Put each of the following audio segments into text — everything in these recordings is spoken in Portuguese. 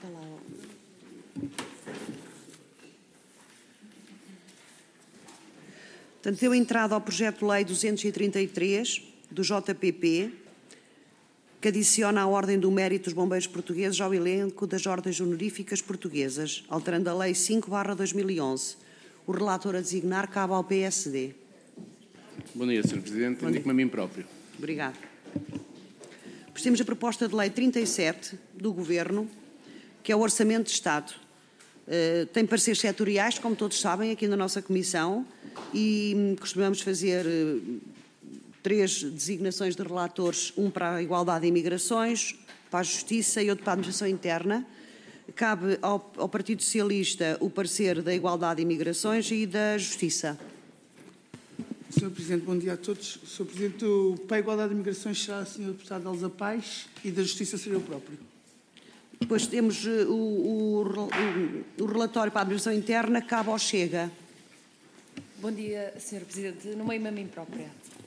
Portanto, deu entrada ao projeto de lei 233 do JPP, que adiciona a Ordem do Mérito dos Bombeiros Portugueses ao elenco das Ordens Honoríficas Portuguesas, alterando a Lei 5/2011. O relator a designar cabe ao PSD. Bom dia, Sr. Presidente. Indico-me a mim próprio. Obrigado. Depois temos a proposta de lei 37 do Governo, que é o Orçamento de Estado. Tem pareceres setoriais, como todos sabem, aqui na nossa Comissão, e costumamos fazer 3 designações de relatores, um para a Igualdade e Imigrações, para a Justiça e outro para a Administração Interna. Cabe ao Partido Socialista o parecer da Igualdade e Imigrações e da Justiça. Sr. Presidente, bom dia a todos. Sr. Presidente, para a Igualdade e Imigrações será a Sra. Deputada Elsa Paes e da Justiça será eu próprio. Depois temos o relatório para a Administração Interna, cabe ao Chega. Bom dia, Sr. Presidente. Nomeio-me a mim própria.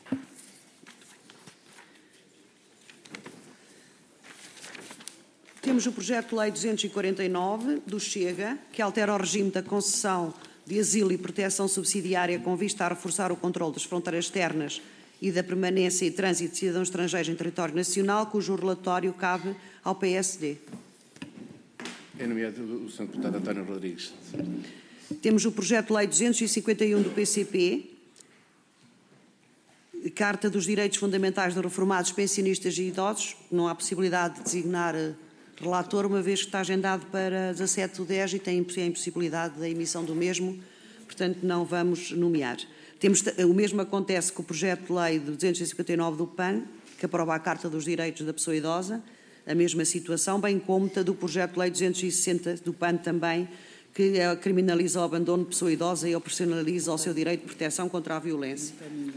Temos o projeto de lei 249 do Chega, que altera o regime da concessão de asilo e proteção subsidiária com vista a reforçar o controle das fronteiras externas e da permanência e trânsito de cidadãos estrangeiros em território nacional, cujo relatório cabe ao PSD. É nomeado o Sr. Deputado António Rodrigues. Temos o projeto de lei 251 do PCP, Carta dos Direitos Fundamentais dos Reformados, Pensionistas e Idosos. Não há possibilidade de designar relator, uma vez que está agendado para 17/10 e tem a impossibilidade da emissão do mesmo, portanto não vamos nomear. O mesmo acontece com o projeto de lei de 259 do PAN, que aprova a Carta dos Direitos da Pessoa Idosa, a mesma situação, bem como do projeto de lei 260 do PAN também, que criminaliza o abandono de pessoa idosa e operacionaliza o seu direito de proteção contra a violência.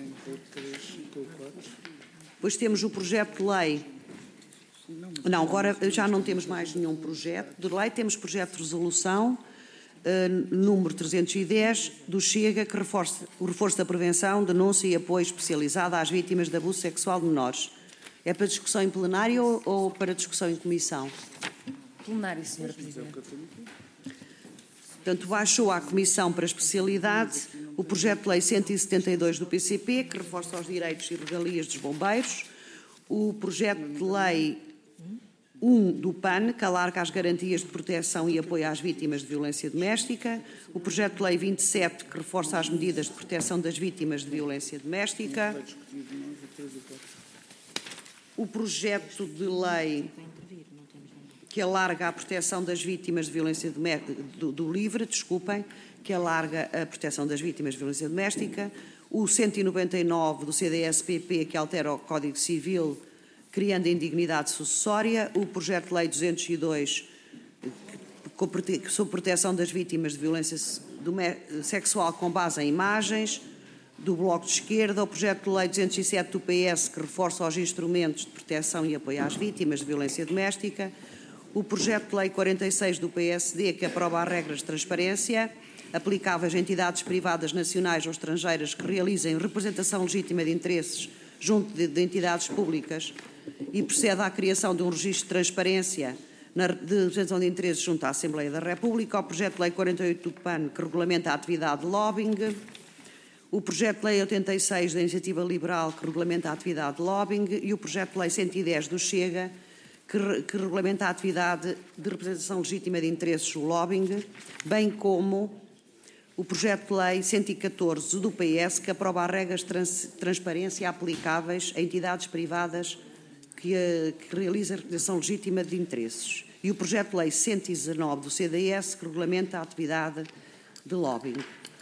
Depois temos o projeto de lei... Não, agora já não temos mais nenhum projeto de lei, temos projeto de resolução número 310 do Chega, que reforça o reforço da prevenção, denúncia e apoio especializado às vítimas de abuso sexual de menores. É para discussão em plenário ou para discussão em comissão? Plenário, Sr. Presidente. Portanto, baixou à Comissão para especialidade o projeto de lei 172 do PCP, que reforça os direitos e regalias dos bombeiros, o projeto de lei 1 do PAN, que alarga as garantias de proteção e apoio às vítimas de violência doméstica, o projeto de lei 27, que reforça as medidas de proteção das vítimas de violência doméstica, o projeto de lei que alarga a proteção das vítimas de violência do LIVRE, que alarga a proteção das vítimas de violência doméstica, o 199 do CDS-PP, que altera o Código Civil, criando a indignidade sucessória, o projeto de lei 202, sobre proteção das vítimas de violência sexual com base em imagens, do Bloco de Esquerda, o projeto de lei 207 do PS, que reforça os instrumentos de proteção e apoio às vítimas de violência doméstica, o projeto de lei 46 do PSD, que aprova as regras de transparência aplicáveis a entidades privadas nacionais ou estrangeiras que realizem representação legítima de interesses junto de entidades públicas e procede à criação de um registro de transparência de representação de interesses junto à Assembleia da República, o projeto de lei 48 do PAN, que regulamenta a atividade de lobbying, o projeto de lei 86 da Iniciativa Liberal, que regulamenta a atividade de lobbying, e o projeto de lei 110 do Chega, que regulamenta a atividade de representação legítima de interesses, o lobbying, bem como o projeto de lei 114 do PS, que aprova as regras de transparência aplicáveis a entidades privadas que realizam a representação legítima de interesses. E o projeto de lei 119 do CDS, que regulamenta a atividade de lobbying.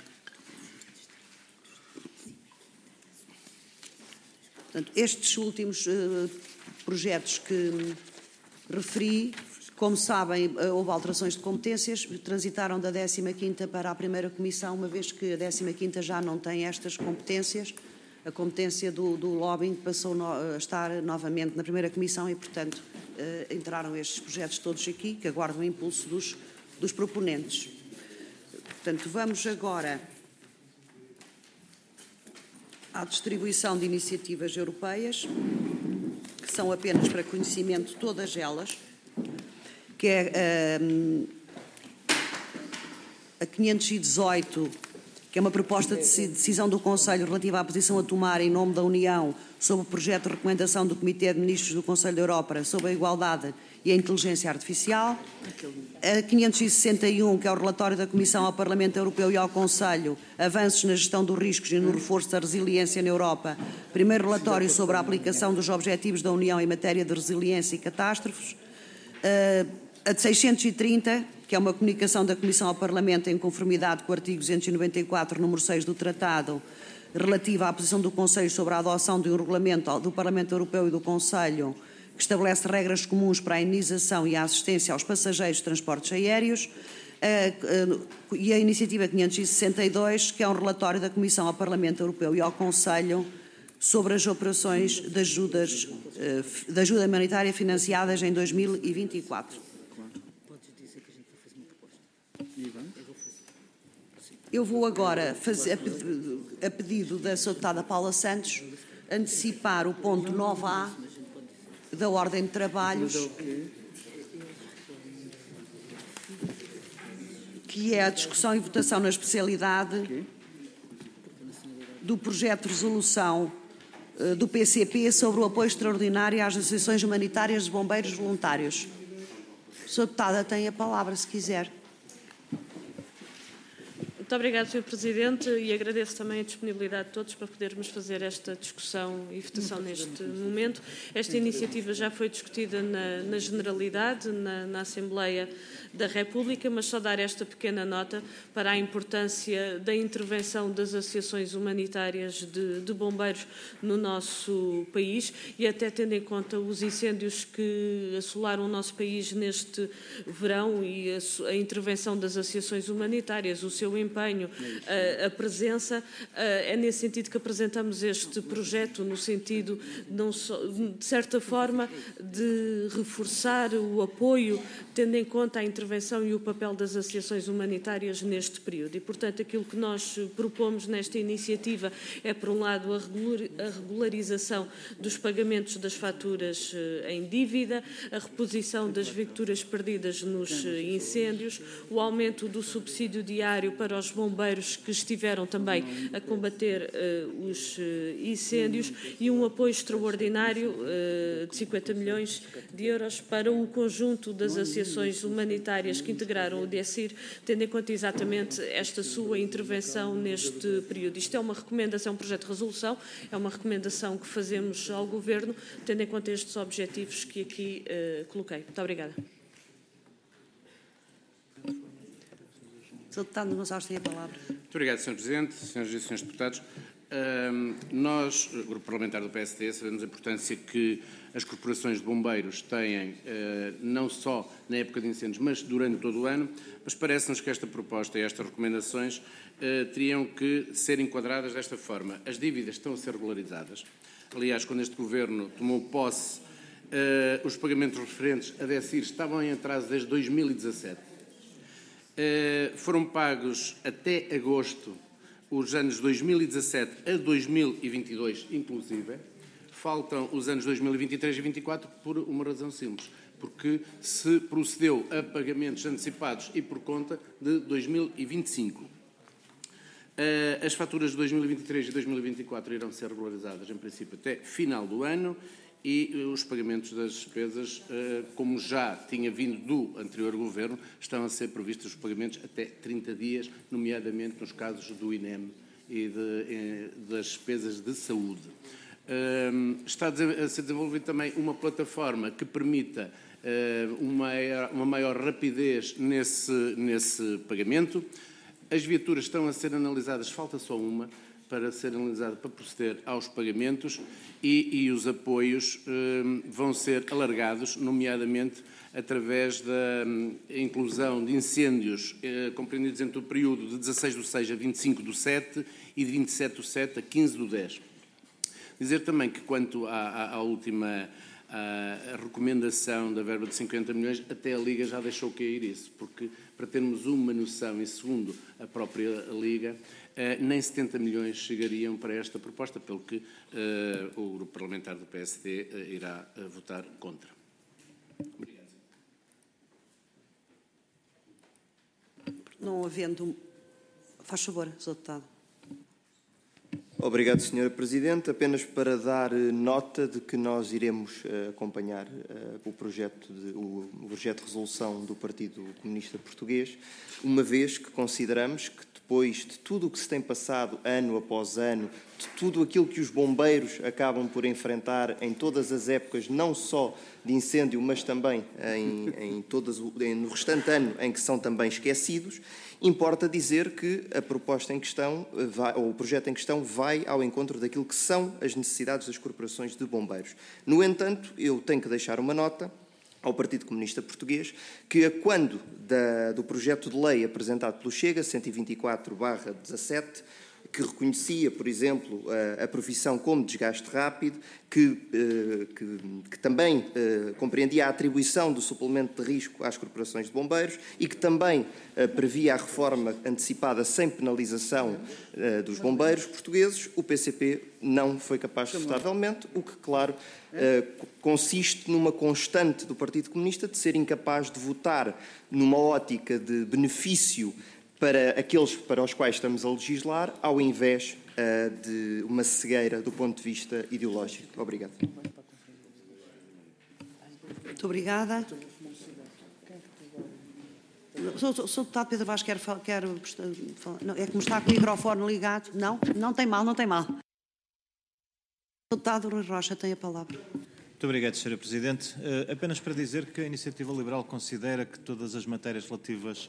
Portanto, estes últimos projetos que referi, como sabem, houve alterações de competências, transitaram da 15ª para a primeira comissão, uma vez que a 15ª já não tem estas competências. A competência do lobbying passou a estar novamente na primeira comissão e, portanto, entraram estes projetos todos aqui, que aguardam o impulso dos proponentes. Portanto, vamos agora à distribuição de iniciativas europeias, que são apenas para conhecimento todas elas, que é a 518, que é uma proposta de decisão do Conselho relativa à posição a tomar em nome da União sobre o projeto de recomendação do Comitê de Ministros do Conselho da Europa sobre a igualdade e a inteligência artificial. A 561, que é o relatório da Comissão ao Parlamento Europeu e ao Conselho, avanços na gestão dos riscos e no reforço da resiliência na Europa. Primeiro relatório sobre a aplicação dos objetivos da União em matéria de resiliência e catástrofes. A de 630, que é uma comunicação da Comissão ao Parlamento em conformidade com o artigo 294, número 6 do Tratado, relativa à posição do Conselho sobre a adoção de um regulamento do Parlamento Europeu e do Conselho que estabelece regras comuns para a indenização e a assistência aos passageiros de transportes aéreos, e a iniciativa 562, que é um relatório da Comissão ao Parlamento Europeu e ao Conselho sobre as operações de ajuda humanitária financiadas em 2024. Eu vou agora, a pedido da Sra. Deputada Paula Santos, antecipar o ponto 9A da Ordem de Trabalhos, que é a discussão e votação na especialidade do projeto de resolução do PCP sobre o apoio extraordinário às associações humanitárias de bombeiros voluntários. A Sra. Deputada tem a palavra, se quiser. Muito obrigada, Sr. Presidente, e agradeço também a disponibilidade de todos para podermos fazer esta discussão e votação neste momento. Esta iniciativa já foi discutida na generalidade, na Assembleia da República, mas só dar esta pequena nota para a importância da intervenção das associações humanitárias de bombeiros no nosso país e até tendo em conta os incêndios que assolaram o nosso país neste verão e a intervenção das associações humanitárias, o seu empenho, a presença, é nesse sentido que apresentamos este projeto, no sentido, não só, de certa forma, de reforçar o apoio, tendo em conta a intervenção e o papel das associações humanitárias neste período. E, portanto, aquilo que nós propomos nesta iniciativa é, por um lado, a regularização dos pagamentos das faturas em dívida, a reposição das viaturas perdidas nos incêndios, o aumento do subsídio diário para os bombeiros que estiveram também a combater os incêndios e um apoio extraordinário de 50 milhões de euros para o conjunto das associações humanitárias que integraram o DECIR, tendo em conta exatamente esta sua intervenção neste período. Isto é uma recomendação, um projeto de resolução, é uma recomendação que fazemos ao Governo, tendo em conta estes objetivos que aqui coloquei. Muito obrigada. Sr. Deputado Gonçalves tem a palavra. Muito obrigado, Sr. Presidente, Sras. e Srs. Deputados. Nós, o Grupo Parlamentar do PSD, sabemos a importância que as corporações de bombeiros têm, não só na época de incêndios, mas durante todo o ano, mas parece-nos que esta proposta e estas recomendações teriam que ser enquadradas desta forma. As dívidas estão a ser regularizadas. Aliás, quando este Governo tomou posse, os pagamentos referentes a DECIR estavam em atraso desde 2017. Foram pagos até agosto os anos 2017 a 2022, inclusive. Faltam os anos 2023 e 2024 por uma razão simples, porque se procedeu a pagamentos antecipados e por conta de 2025. As faturas de 2023 e 2024 irão ser regularizadas, em princípio, até final do ano e os pagamentos das despesas, como já tinha vindo do anterior Governo, estão a ser previstos os pagamentos até 30 dias, nomeadamente nos casos do INEM e das despesas de saúde. Está a ser desenvolvida também uma plataforma que permita uma maior rapidez nesse pagamento. As viaturas estão a ser analisadas, falta só uma, para ser analisada para proceder aos pagamentos e os apoios vão ser alargados, nomeadamente através da inclusão de incêndios compreendidos entre o período de 16/6 a 25/7 e de 27/7 a 15/10. Dizer também que quanto à última a recomendação da verba de 50 milhões, até a Liga já deixou cair isso, porque para termos uma noção, e segundo a própria Liga, nem 70 milhões chegariam para esta proposta, pelo que o Grupo Parlamentar do PSD irá votar contra. Obrigado. Não havendo... Faz favor, Sr. Deputado. Obrigado, Sra. Presidente. Apenas para dar nota de que nós iremos acompanhar o projeto de resolução do Partido Comunista Português, uma vez que consideramos que depois de tudo o que se tem passado ano após ano, de tudo aquilo que os bombeiros acabam por enfrentar em todas as épocas, não só de incêndio, mas também no restante ano em que são também esquecidos, importa dizer que a proposta em questão, ou o projeto em questão, vai ao encontro daquilo que são as necessidades das corporações de bombeiros. No entanto, eu tenho que deixar uma nota ao Partido Comunista Português, que quando do projeto de lei apresentado pelo Chega, 124/17, que reconhecia, por exemplo, a profissão como desgaste rápido, que também compreendia a atribuição do suplemento de risco às corporações de bombeiros e que também previa a reforma antecipada sem penalização dos bombeiros portugueses, o PCP não foi capaz de votavelmente, o que, claro, consiste numa constante do Partido Comunista de ser incapaz de votar numa ótica de benefício para aqueles para os quais estamos a legislar, ao invés de uma cegueira do ponto de vista ideológico. Obrigado. Muito obrigada. Sr. Deputado Pedro Vaz quer falar. Não, é como está com o microfone ligado. Não? Não tem mal, não tem mal. Sr. Deputado Rui Rocha tem a palavra. Muito obrigado, Sra. Presidente. Apenas para dizer que a Iniciativa Liberal considera que todas as matérias relativas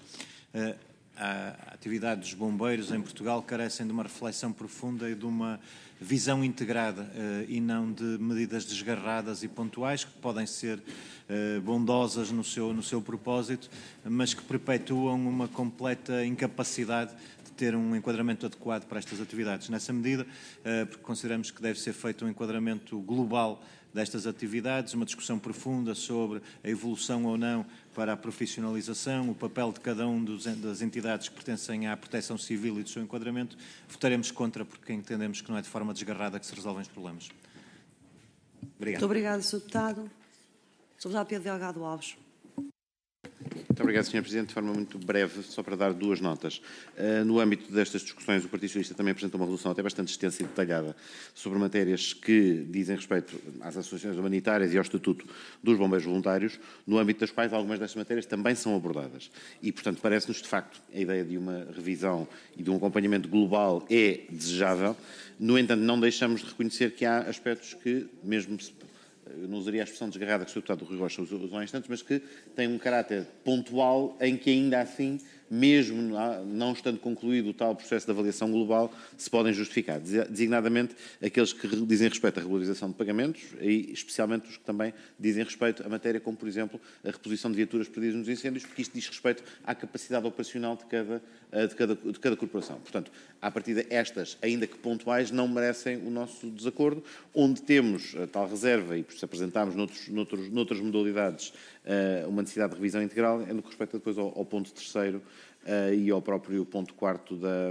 a atividade dos bombeiros em Portugal carecem de uma reflexão profunda e de uma visão integrada e não de medidas desgarradas e pontuais que podem ser bondosas no seu propósito, mas que perpetuam uma completa incapacidade de ter um enquadramento adequado para estas atividades. Nessa medida, porque consideramos que deve ser feito um enquadramento global destas atividades, uma discussão profunda sobre a evolução ou não para a profissionalização, o papel de cada um das entidades que pertencem à proteção civil e do seu enquadramento, votaremos contra porque entendemos que não é de forma desgarrada que se resolvem os problemas. Obrigado. Muito obrigado, Sr. Deputado. Sr. Deputado Pedro Delgado Alves. Muito obrigado, Sr. Presidente. De forma muito breve, só para dar duas notas. No âmbito destas discussões, o Partido Socialista também apresentou uma resolução até bastante extensa e detalhada sobre matérias que dizem respeito às associações humanitárias e ao Estatuto dos Bombeiros Voluntários, no âmbito das quais algumas destas matérias também são abordadas. E, portanto, parece-nos, de facto, a ideia de uma revisão e de um acompanhamento global é desejável. No entanto, não deixamos de reconhecer que há aspectos que, mesmo se eu não usaria a expressão desgarrada que o Sr. Deputado Rui Rocha usou há instantes, mas que tem um caráter pontual em que ainda assim, mesmo não estando concluído o tal processo de avaliação global, se podem justificar, designadamente aqueles que dizem respeito à regularização de pagamentos e especialmente os que também dizem respeito à matéria como, por exemplo, a reposição de viaturas perdidas nos incêndios, porque isto diz respeito à capacidade operacional de cada corporação. Portanto, à partida, estas, ainda que pontuais, não merecem o nosso desacordo, onde temos a tal reserva, e por isso apresentámos noutras modalidades uma necessidade de revisão integral, é no que respeita depois ao ponto terceiro e ao próprio ponto quarto da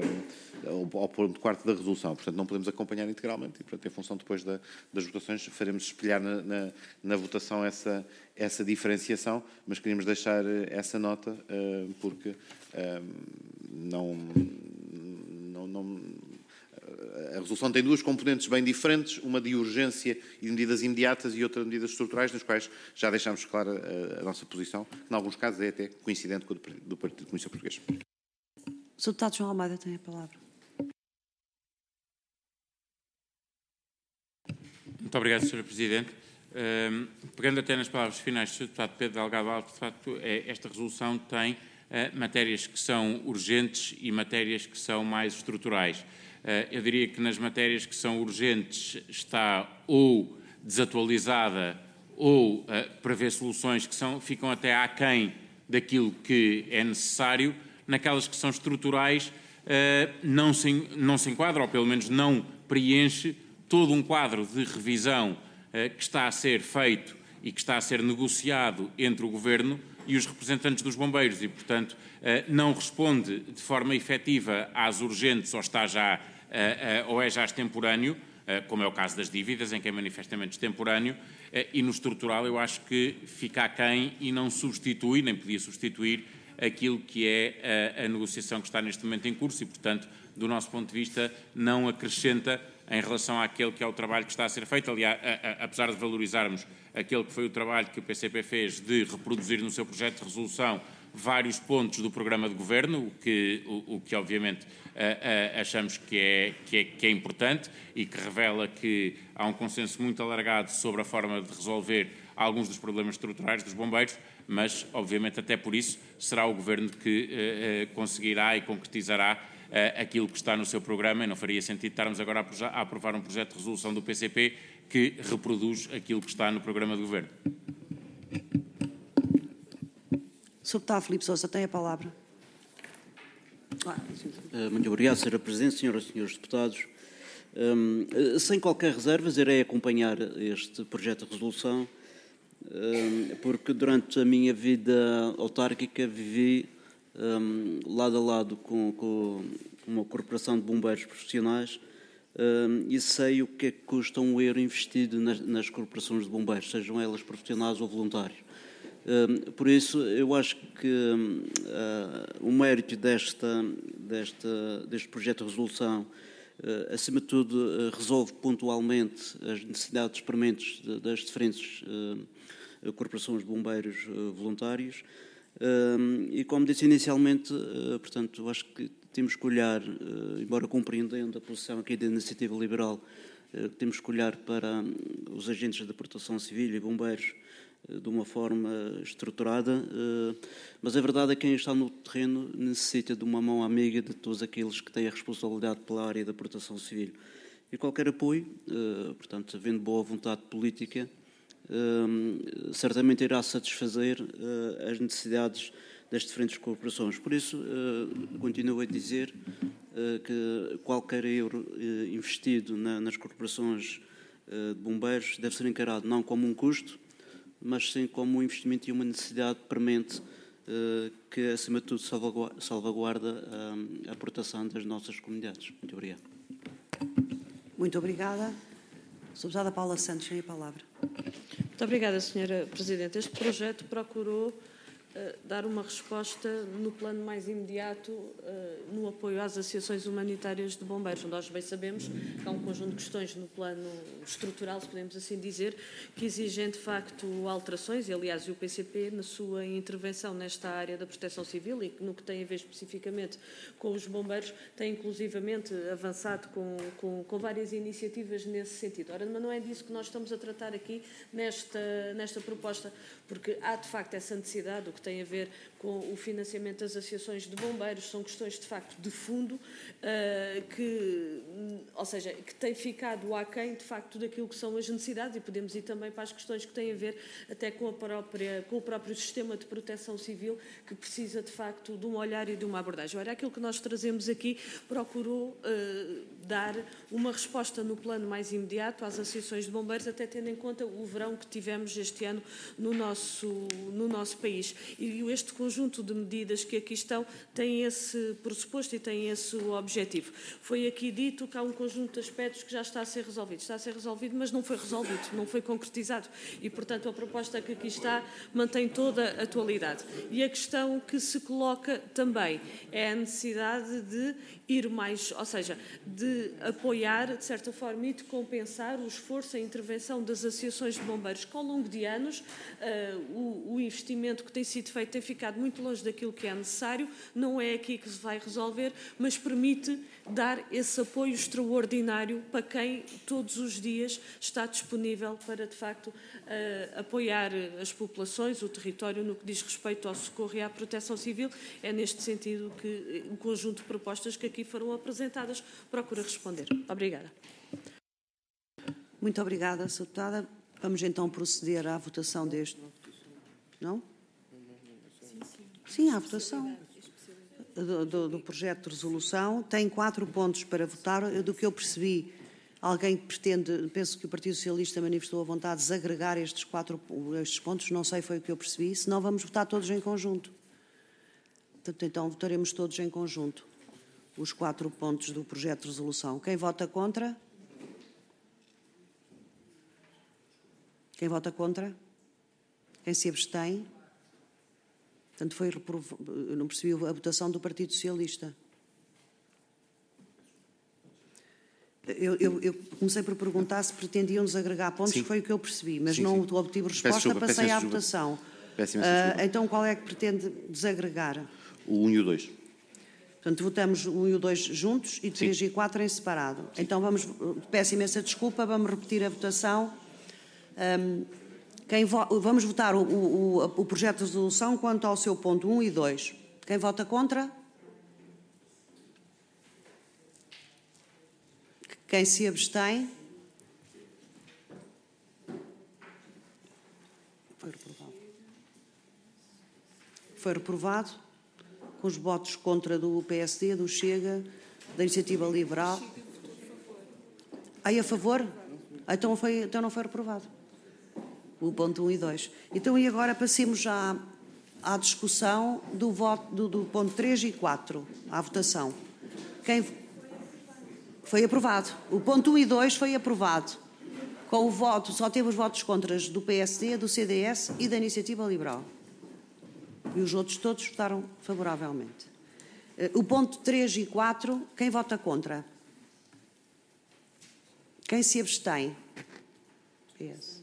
resolução. Portanto, não podemos acompanhar integralmente e, portanto, em função depois das votações, faremos espelhar na votação essa diferenciação, mas queríamos deixar essa nota porque a resolução tem duas componentes bem diferentes, uma de urgência e de medidas imediatas e outra de medidas estruturais, nas quais já deixámos clara a nossa posição, que em alguns casos é até coincidente com a do Partido Comunista Português. O Sr. Deputado João Almeida tem a palavra. Muito obrigado, Sr. Presidente. Pegando até nas palavras finais do Sr. Deputado Pedro Delgado Alves, de facto, esta resolução tem matérias que são urgentes e matérias que são mais estruturais. Eu diria que nas matérias que são urgentes está ou desatualizada ou prevê soluções que ficam até aquém daquilo que é necessário. Naquelas que são estruturais não se enquadra, ou pelo menos não preenche todo um quadro de revisão que está a ser feito e que está a ser negociado entre o Governo e os representantes dos bombeiros e, portanto, não responde de forma efetiva às urgentes ou está já ou é já extemporâneo, como é o caso das dívidas, em que é manifestamente extemporâneo, e no estrutural eu acho que fica aquém e não substitui, nem podia substituir aquilo que é a negociação que está neste momento em curso e, portanto, do nosso ponto de vista, não acrescenta em relação àquele que é o trabalho que está a ser feito. Aliás, apesar de valorizarmos aquele que foi o trabalho que o PCP fez de reproduzir no seu projeto de resolução vários pontos do programa de governo, o que obviamente achamos que é importante e que revela que há um consenso muito alargado sobre a forma de resolver alguns dos problemas estruturais dos bombeiros, mas obviamente até por isso será o Governo que conseguirá e concretizará aquilo que está no seu programa, e não faria sentido estarmos agora a aprovar um projeto de resolução do PCP que reproduz aquilo que está no programa de governo. Sr. Deputado Filipe Sousa, tem a palavra. Muito obrigado, Sra. Presidente, senhoras e senhores deputados. Sem qualquer reservas, irei acompanhar este projeto de resolução, porque durante a minha vida autárquica vivi lado a lado com uma corporação de bombeiros profissionais e sei o que é que custa um euro investido nas corporações de bombeiros, sejam elas profissionais ou voluntários. Por isso, eu acho que o mérito deste projeto de resolução, acima de tudo, resolve pontualmente as necessidades prementes das diferentes corporações de bombeiros voluntários. E, como disse inicialmente, portanto, acho que temos que olhar, embora compreendendo a posição aqui da Iniciativa Liberal, temos que olhar para os agentes da proteção civil e bombeiros de uma forma estruturada, mas a verdade é que quem está no terreno necessita de uma mão amiga de todos aqueles que têm a responsabilidade pela área da proteção civil. E qualquer apoio, portanto, havendo boa vontade política, certamente irá satisfazer as necessidades das diferentes corporações. Por isso, continuo a dizer que qualquer euro investido nas corporações de bombeiros deve ser encarado não como um custo, mas sim como um investimento e uma necessidade premente que, acima de tudo, salvaguarda a proteção das nossas comunidades. Muito obrigado. Muito obrigada. Sra. Deputada Paula Santos, tem a palavra. Muito obrigada, Sra. Presidente. Este projeto procurou dar uma resposta no plano mais imediato no apoio às associações humanitárias de bombeiros. Nós bem sabemos que há um conjunto de questões no plano estrutural, se podemos assim dizer, que exigem de facto alterações, e aliás o PCP, na sua intervenção nesta área da proteção civil e no que tem a ver especificamente com os bombeiros, tem inclusivamente avançado com várias iniciativas nesse sentido. Ora, mas não é disso que nós estamos a tratar aqui nesta proposta, porque há de facto essa necessidade, o que tem a ver com o financiamento das associações de bombeiros, são questões de facto de fundo, ou seja, que tem ficado aquém de facto daquilo que são as necessidades, e podemos ir também para as questões que têm a ver até com o próprio sistema de proteção civil, que precisa de facto de um olhar e de uma abordagem. Ora, aquilo que nós trazemos aqui procurou dar uma resposta no plano mais imediato às associações de bombeiros, até tendo em conta o verão que tivemos este ano no nosso país. E este conjunto de medidas que aqui estão tem esse pressuposto e tem esse objetivo. Foi aqui dito que há um conjunto de aspectos que já está a ser resolvido. Está a ser resolvido, mas não foi resolvido, não foi concretizado. E, portanto, a proposta que aqui está mantém toda a atualidade. E a questão que se coloca também é a necessidade de ir mais, ou seja, de apoiar, de certa forma, e de compensar o esforço, a intervenção das associações de bombeiros, que ao longo de anos o investimento que tem sido feito tem ficado muito longe daquilo que é necessário, não é aqui que se vai resolver, mas permite dar esse apoio extraordinário para quem todos os dias está disponível para, de facto, apoiar as populações, o território, no que diz respeito ao socorro e à proteção civil. É neste sentido que o conjunto de propostas que aqui foram apresentadas procura responder. Obrigada. Muito obrigada, Sra. Deputada. Vamos então proceder à votação deste. Não? Sim, à votação do projeto de resolução. Tem 4 pontos para votar. Do que eu percebi, alguém pretende, penso que o Partido Socialista manifestou a vontade de desagregar estes pontos, não sei, foi o que eu percebi, senão vamos votar todos em conjunto. Portanto, então votaremos todos em conjunto os 4 pontos do projeto de resolução. Quem vota contra? Quem vota contra? Quem se abstém? Portanto, eu não percebi a votação do Partido Socialista. Eu comecei por perguntar se pretendiam desagregar pontos, foi o que eu percebi, mas não obtive resposta, passei à votação. Então, qual é que pretende desagregar? O 1 e o 2. Portanto, votamos o 1 e o 2 juntos e 3 e 4 em separado. Então, peço imensa desculpa, vamos repetir a votação. Vamos votar o projeto de resolução quanto ao seu ponto 1 e 2. Quem vota contra? Quem se abstém? Foi reprovado. Com os votos contra do PSD, do Chega, da Iniciativa Liberal. A favor? Então não foi reprovado. O ponto 1 e 2. Então, e agora passemos já à discussão do voto do ponto 3 e 4, à votação. Foi aprovado. O ponto 1 e 2 foi aprovado. Com o voto, só teve os votos contras do PSD, do CDS e da Iniciativa Liberal. E os outros todos votaram favoravelmente. O ponto 3 e 4, quem vota contra? Quem se abstém? PS.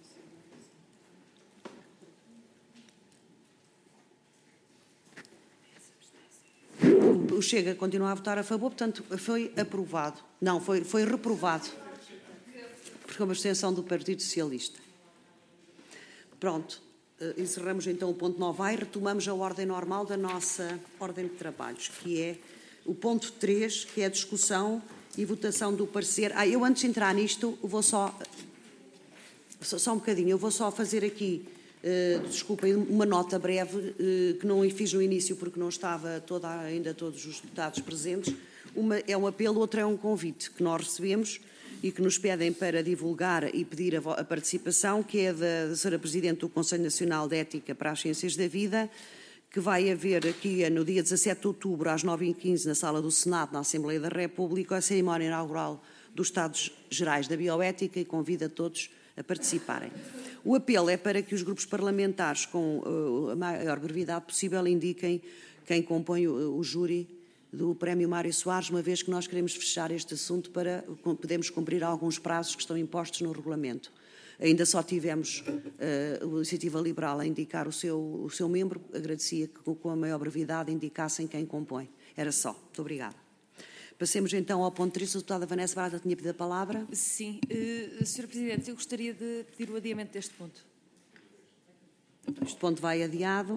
O Chega continua a votar a favor, portanto, foi aprovado. Não, foi reprovado. Porque é uma abstenção do Partido Socialista. Pronto. Encerramos então o ponto 9A e retomamos a ordem normal da nossa ordem de trabalhos, que é o ponto 3, que é a discussão e votação do parecer. Eu antes de entrar nisto, vou só um bocadinho, eu vou só fazer aqui, desculpem, uma nota breve, que não fiz no início porque não estava ainda todos os deputados presentes. Uma é um apelo, outra é um convite que nós recebemos e que nos pedem para divulgar e pedir a participação, que é da Sra. Presidente do Conselho Nacional de Ética para as Ciências da Vida, que vai haver aqui no dia 17 de outubro, às 9h15, na Sala do Senado, na Assembleia da República, a cerimónia inaugural dos Estados Gerais da Bioética e convida todos a participarem. O apelo é para que os grupos parlamentares, com a maior brevidade possível, indiquem quem compõe o júri do Prémio Mário Soares, uma vez que nós queremos fechar este assunto para podermos cumprir alguns prazos que estão impostos no regulamento. Ainda só tivemos a Iniciativa Liberal a indicar o seu membro. Agradecia que com a maior brevidade indicassem quem compõe. Era só. Muito obrigada. Passemos então ao ponto 3. A deputada Vanessa Barata tinha pedido a palavra. Sim. Sr. Presidente, eu gostaria de pedir o adiamento deste ponto. Este ponto vai adiado.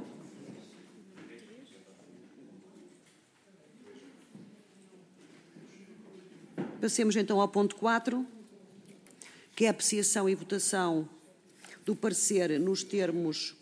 Passemos então ao ponto 4, que é a apreciação e votação do parecer nos termos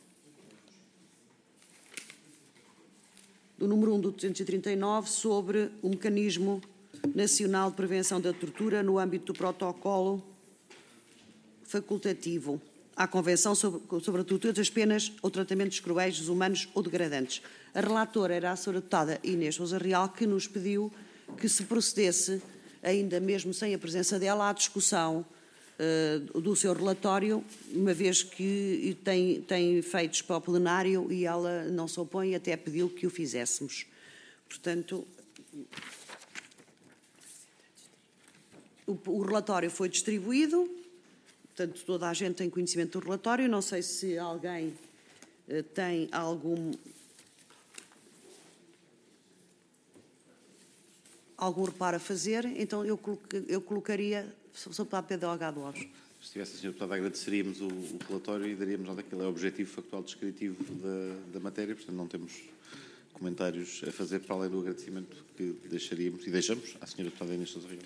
do número 1 do 239 sobre o Mecanismo Nacional de Prevenção da Tortura no âmbito do protocolo facultativo à Convenção sobre a Tortura das Penas ou Tratamentos Cruéis, Desumanos ou Degradantes. A relatora era a Sra. Deputada Inês Sousa Real, que nos pediu que se procedesse, ainda mesmo sem a presença dela, à discussão do seu relatório, uma vez que tem feitos para o plenário e ela não se opõe e até pediu que o fizéssemos. Portanto, o relatório foi distribuído, portanto, toda a gente tem conhecimento do relatório. Não sei se alguém tem algum reparo a fazer, então eu colocaria, Sr. Deputado Pedro Delgado Alves. Se tivesse a Sra. Deputada, agradeceríamos o relatório e daríamos nota que ele é o objetivo factual descritivo da matéria, portanto não temos comentários a fazer para além do agradecimento que deixaríamos e deixamos à Sra. Deputada Inês Sousa Real.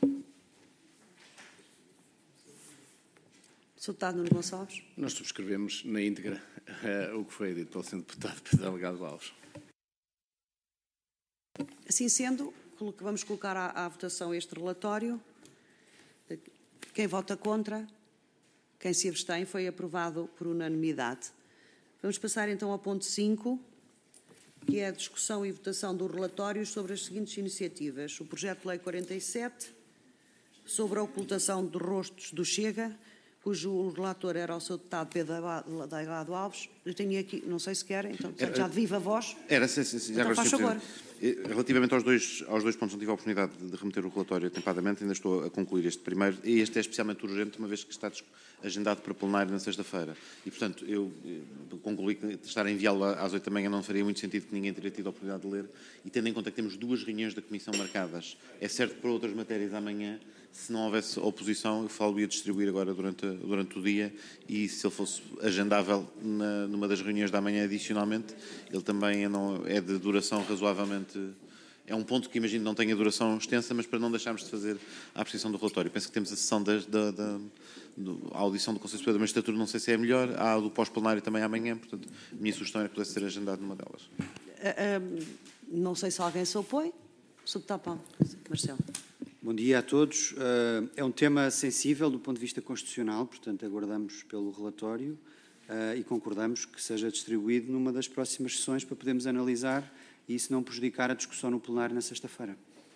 Sr. Deputado Nuno Gonçalves. Nós subscrevemos na íntegra o que foi dito pelo Sr. Deputado Pedro Delgado Alves. Assim sendo, vamos colocar à votação este relatório. Quem vota contra? Quem se abstém? Foi aprovado por unanimidade. Vamos passar então ao ponto 5, que é a discussão e votação do relatório sobre as seguintes iniciativas. O projeto de lei 47, sobre a ocultação de rostos do Chega, cujo relator era o Sr. Deputado Pedro Delgado Alves. Eu tenho aqui, não sei se querem, então, já de viva voz. Era, sim. Então, Agora, faz favor. Relativamente aos dois pontos, não tive a oportunidade de remeter o relatório atempadamente, ainda estou a concluir este primeiro, e este é especialmente urgente, uma vez que está agendado para plenário na sexta-feira. E, portanto, eu concluí que estar a enviá-lo às 8 da manhã não faria muito sentido, que ninguém teria tido a oportunidade de ler, e tendo em conta que temos 2 reuniões da Comissão marcadas, é certo que para outras matérias amanhã, se não houvesse oposição, eu falo-ia distribuir agora durante o dia, e se ele fosse agendável numa das reuniões da manhã adicionalmente, ele também é de duração razoavelmente... É um ponto que imagino não tenha duração extensa, mas para não deixarmos de fazer a apreciação do relatório. Penso que temos a sessão a audição do Conselho Superior da Magistratura, não sei se é a melhor, há a do pós-plenário também amanhã, portanto, a minha sugestão era que pudesse ser agendado numa delas. Não sei se alguém se opõe. Sr. Deputado Marcelo. Bom dia a todos. É um tema sensível do ponto de vista constitucional, portanto, aguardamos pelo relatório e concordamos que seja distribuído numa das próximas sessões para podermos analisar e isso não prejudicar a discussão no plenário na sexta-feira.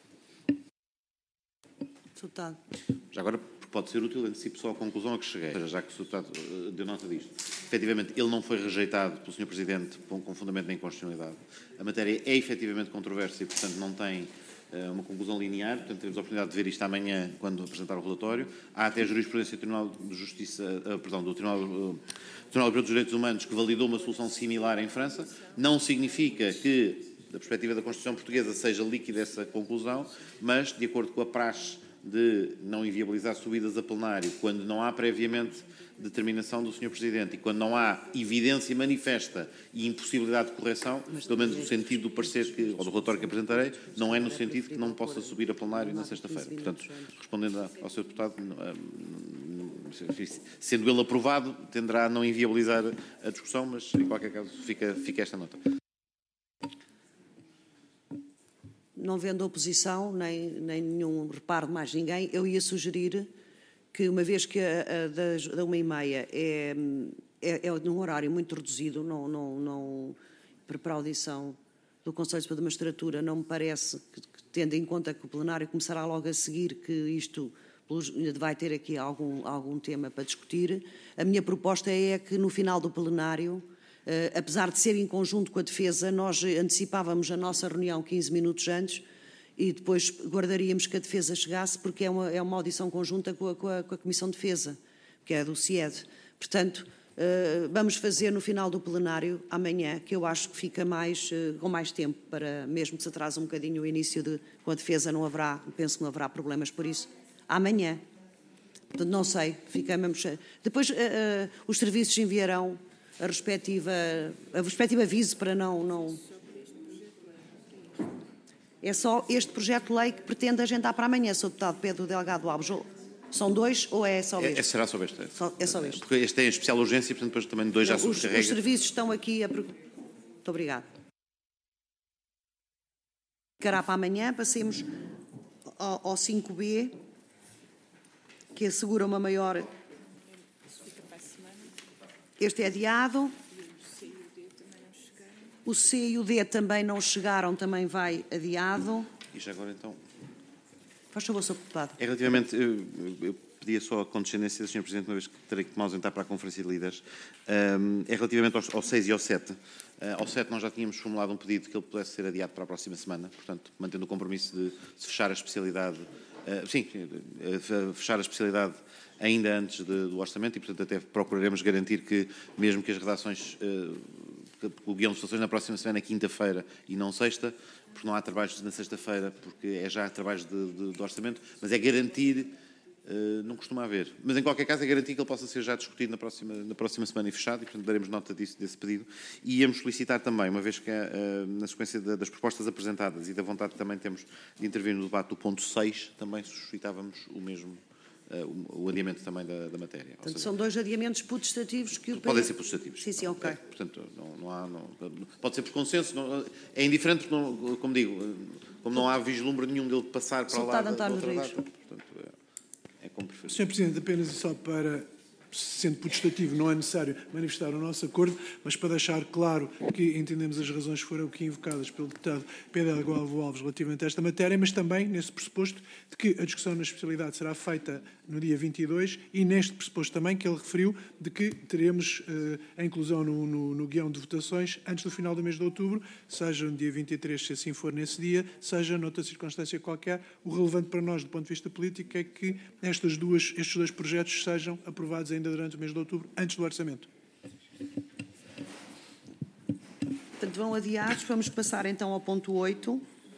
Deputado. Já agora, pode ser útil, antecipo só a conclusão a que cheguei, já que o Deputado deu nota disto. Efetivamente, ele não foi rejeitado pelo Sr. Presidente com fundamento na inconstitucionalidade. A matéria é efetivamente controversa e, portanto, não tem uma conclusão linear, portanto, teremos a oportunidade de ver isto amanhã quando apresentar o relatório. Há até a jurisprudência do Tribunal de Justiça, do Tribunal Europeu dos Direitos Humanos, que validou uma solução similar em França. Não significa que, da perspectiva da Constituição Portuguesa, seja líquida essa conclusão, mas, de acordo com a praxe de não inviabilizar subidas a plenário, quando não há previamente determinação do Sr. Presidente e quando não há evidência manifesta e impossibilidade de correção, pelo menos no sentido do parecer ou do relatório que apresentarei, não é no sentido que não possa subir a plenário na sexta-feira. Portanto, respondendo ao Sr. Deputado, sendo ele aprovado, tenderá a não inviabilizar a discussão, mas em qualquer caso fica esta nota. Não vendo oposição, nem nenhum reparo de mais ninguém, eu ia sugerir que, uma vez que da 1h30 é num horário muito reduzido, para a audição do Conselho Superior da Magistratura, não me parece, que, tendo em conta que o plenário começará logo a seguir, que isto vai ter aqui algum tema para discutir. A minha proposta é que, no final do plenário, apesar de ser em conjunto com a defesa, nós antecipávamos a nossa reunião 15 minutos antes e depois guardaríamos que a defesa chegasse, porque é uma audição conjunta com a Comissão de Defesa, que é do CIED. Portanto, vamos fazer no final do plenário, amanhã, que eu acho que fica com mais tempo, para, mesmo que se atrase um bocadinho o início com a defesa, penso que não haverá problemas por isso, amanhã. Portanto, não sei, ficamos... Depois, os serviços enviarão a respectiva aviso para não... É só este projeto de lei que pretende agendar para amanhã, Sr. Deputado Pedro Delgado Alves. São 2 ou é só este? Será só este. É só este. Porque este tem especial urgência e, portanto, depois também 2 já subcarrega. Os serviços estão aqui a... Muito obrigado. Ficará para amanhã, passemos ao 5B, que assegura uma maior... Este é adiado. O C e o D também não chegaram, também vai adiado. E já agora, então... Faz favor, Sr. Deputado. É relativamente... Eu pedia só a condescendência do Sr. Presidente, uma vez que terei que me ausentar para a Conferência de Líderes. É relativamente ao 6 e ao 7. Ao 7 nós já tínhamos formulado um pedido que ele pudesse ser adiado para a próxima semana, portanto, mantendo o compromisso de se fechar a especialidade... fechar a especialidade ainda antes do orçamento e, portanto, até procuraremos garantir que, mesmo que as redações... o guião de votações na próxima semana, quinta-feira e não sexta, porque não há trabalhos na sexta-feira, porque é já trabalhos de orçamento, mas é garantir, não costuma haver, mas em qualquer caso é garantir que ele possa ser já discutido na próxima semana e fechado, e portanto daremos nota desse pedido. E íamos solicitar também, uma vez que na sequência das propostas apresentadas e da vontade que também temos de intervir no debate do ponto 6, também suscitávamos o mesmo... o adiamento também da matéria. Portanto, são 2 adiamentos putestativos que o... Podem ser putestativos. Sim, ok. Portanto, pode ser por consenso, é indiferente, como digo, como não há vislumbre nenhum dele passar para lá da outra data. Portanto, é como preferir. Sr. Presidente, apenas só para sendo putestativo, não é necessário manifestar o nosso acordo, mas para deixar claro que entendemos as razões que foram aqui invocadas pelo deputado Pedro Adalgo Alves relativamente a esta matéria, mas também nesse pressuposto de que a discussão na especialidade será feita no dia 22 e neste pressuposto também que ele referiu de que teremos a inclusão no guião de votações antes do final do mês de outubro, seja no dia 23, se assim for nesse dia, seja noutra circunstância qualquer. O relevante para nós, do ponto de vista político, é que estes dois projetos sejam aprovados ainda durante o mês de outubro, antes do orçamento. Portanto, vão adiados. Vamos passar então ao ponto 8,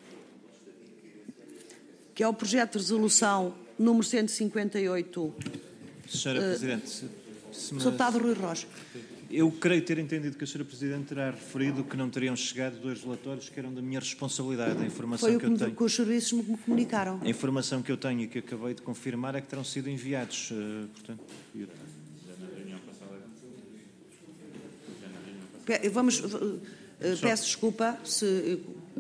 que é o projeto de resolução número 158. Senhora Presidente, Sr. Deputado Rui Rocha. Eu creio ter entendido que a Sra. Presidente terá referido que não teriam chegado 2 relatórios que eram da minha responsabilidade. A informação Foi que eu tenho, que os serviços me comunicaram. A informação que eu tenho e que acabei de confirmar é que terão sido enviados. Portanto, Vamos, peço desculpa se...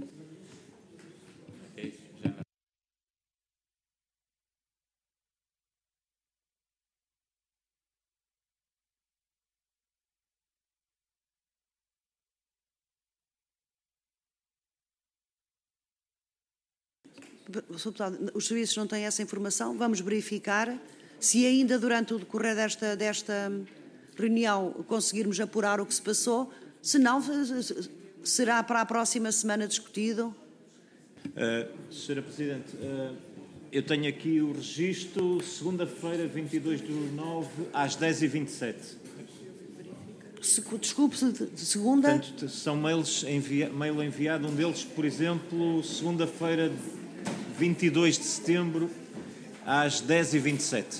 Sr. Deputado, os serviços não têm essa informação. Vamos verificar se ainda durante o decorrer desta reunião conseguirmos apurar o que se passou. Se não, será para a próxima semana discutido. Sra. Presidente, eu tenho aqui o registro, segunda-feira, 22/9, às 10h27. Desculpe, de segunda? Portanto, são mail enviado, um deles, por exemplo, segunda-feira, 22 de setembro, às 10h27.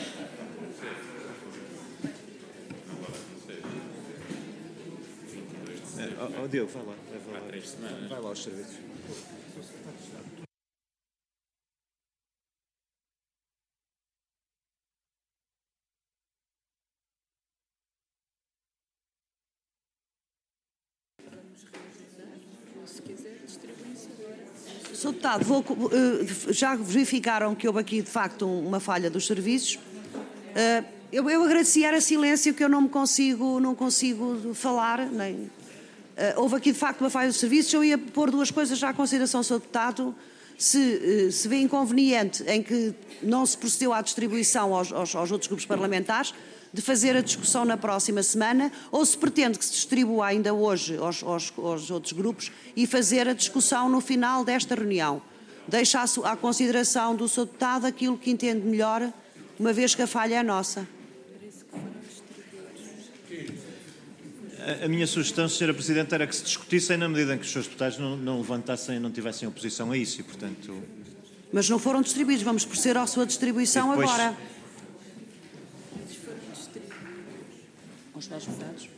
Diogo, vai lá aos serviços. Sr. Deputado, já verificaram que houve aqui, de facto, uma falha dos serviços. Eu agradecia a silêncio, que eu não consigo falar. Houve aqui, de facto, uma falha dos serviços. Eu ia pôr 2 coisas já à consideração, Sr. Deputado. Se vê inconveniente em que não se procedeu à distribuição aos outros grupos parlamentares, de fazer a discussão na próxima semana, ou se pretende que se distribua ainda hoje aos outros grupos e fazer a discussão no final desta reunião. Deixa à consideração do Sr. Deputado aquilo que entende melhor, uma vez que a falha é nossa. A minha sugestão, Sra. Presidente, era que se discutissem na medida em que os seus deputados não levantassem, não tivessem oposição a isso e, portanto... Mas não foram distribuídos. Vamos proceder à sua distribuição depois... agora. Aos nossos deputados.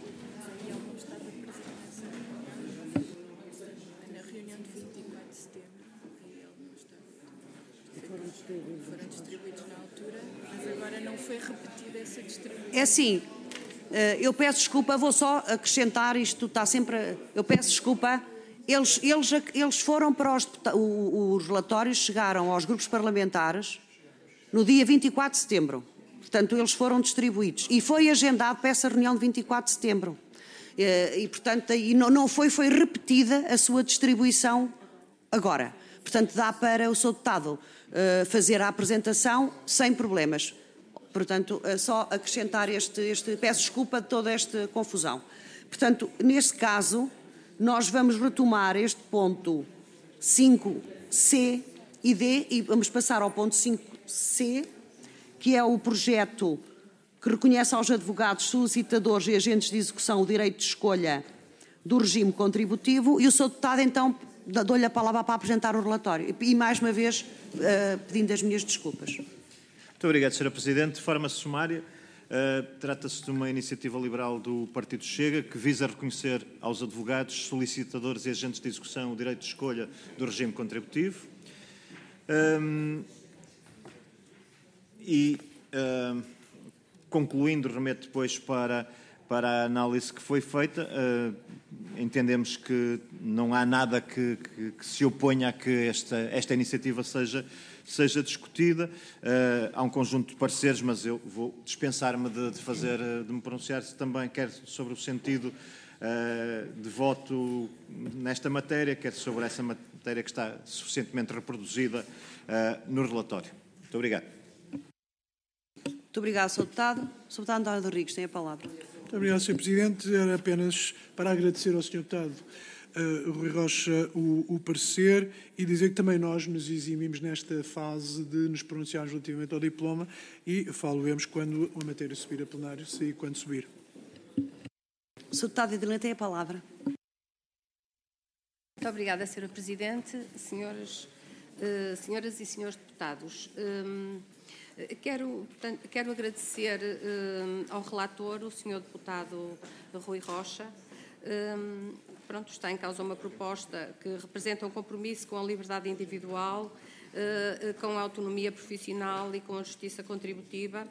Na reunião de 24 de setembro, ele não estava. Foram distribuídos na altura, mas agora não foi repetida essa distribuição. É assim, eu peço desculpa, vou só acrescentar, isto está sempre... Eu peço desculpa, eles foram para os relatórios, chegaram aos grupos parlamentares no dia 24 de setembro. Portanto, eles foram distribuídos. E foi agendado para essa reunião de 24 de setembro. E, portanto, não foi repetida a sua distribuição agora. Portanto, dá para o Sr. Deputado fazer a apresentação sem problemas. Portanto, só acrescentar peço desculpa de toda esta confusão. Portanto, neste caso, nós vamos retomar este ponto 5C e D e vamos passar ao ponto 5C, que é o projeto que reconhece aos advogados, solicitadores e agentes de execução o direito de escolha do regime contributivo. E o Sr. Deputado, então, dou-lhe a palavra para apresentar o relatório. E, mais uma vez, pedindo as minhas desculpas. Muito obrigado, Sra. Presidente. De forma sumária, trata-se de uma iniciativa liberal do Partido Chega que visa reconhecer aos advogados, solicitadores e agentes de execução o direito de escolha do regime contributivo. Concluindo, remeto depois para a análise que foi feita. entendemos que não há nada que se oponha a que esta iniciativa seja discutida. Há um conjunto de pareceres, mas eu vou dispensar-me de me pronunciar também, quer sobre o sentido de voto nesta matéria, quer sobre essa matéria que está suficientemente reproduzida no relatório. Muito obrigado. Muito obrigado, Sr. Deputado. Sr. Deputado António Rodrigues, tem a palavra. Muito obrigado, Sr. Presidente. Era apenas para agradecer ao Sr. Deputado Rui Rocha o parecer e dizer que também nós nos eximimos nesta fase de nos pronunciarmos relativamente ao diploma e falo-vemos quando a matéria subir a plenário, se e quando subir. Sr. Deputado Edilene, tem a palavra. Muito obrigada, Sra. Presidente, senhoras e senhores deputados. Quero agradecer ao relator, o Sr. Deputado Rui Rocha. Está em causa uma proposta que representa um compromisso com a liberdade individual, com a autonomia profissional e com a justiça contributiva.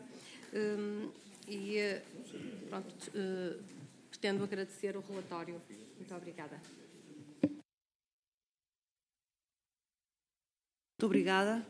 Pretendo agradecer o relatório. Muito obrigada. Muito obrigada.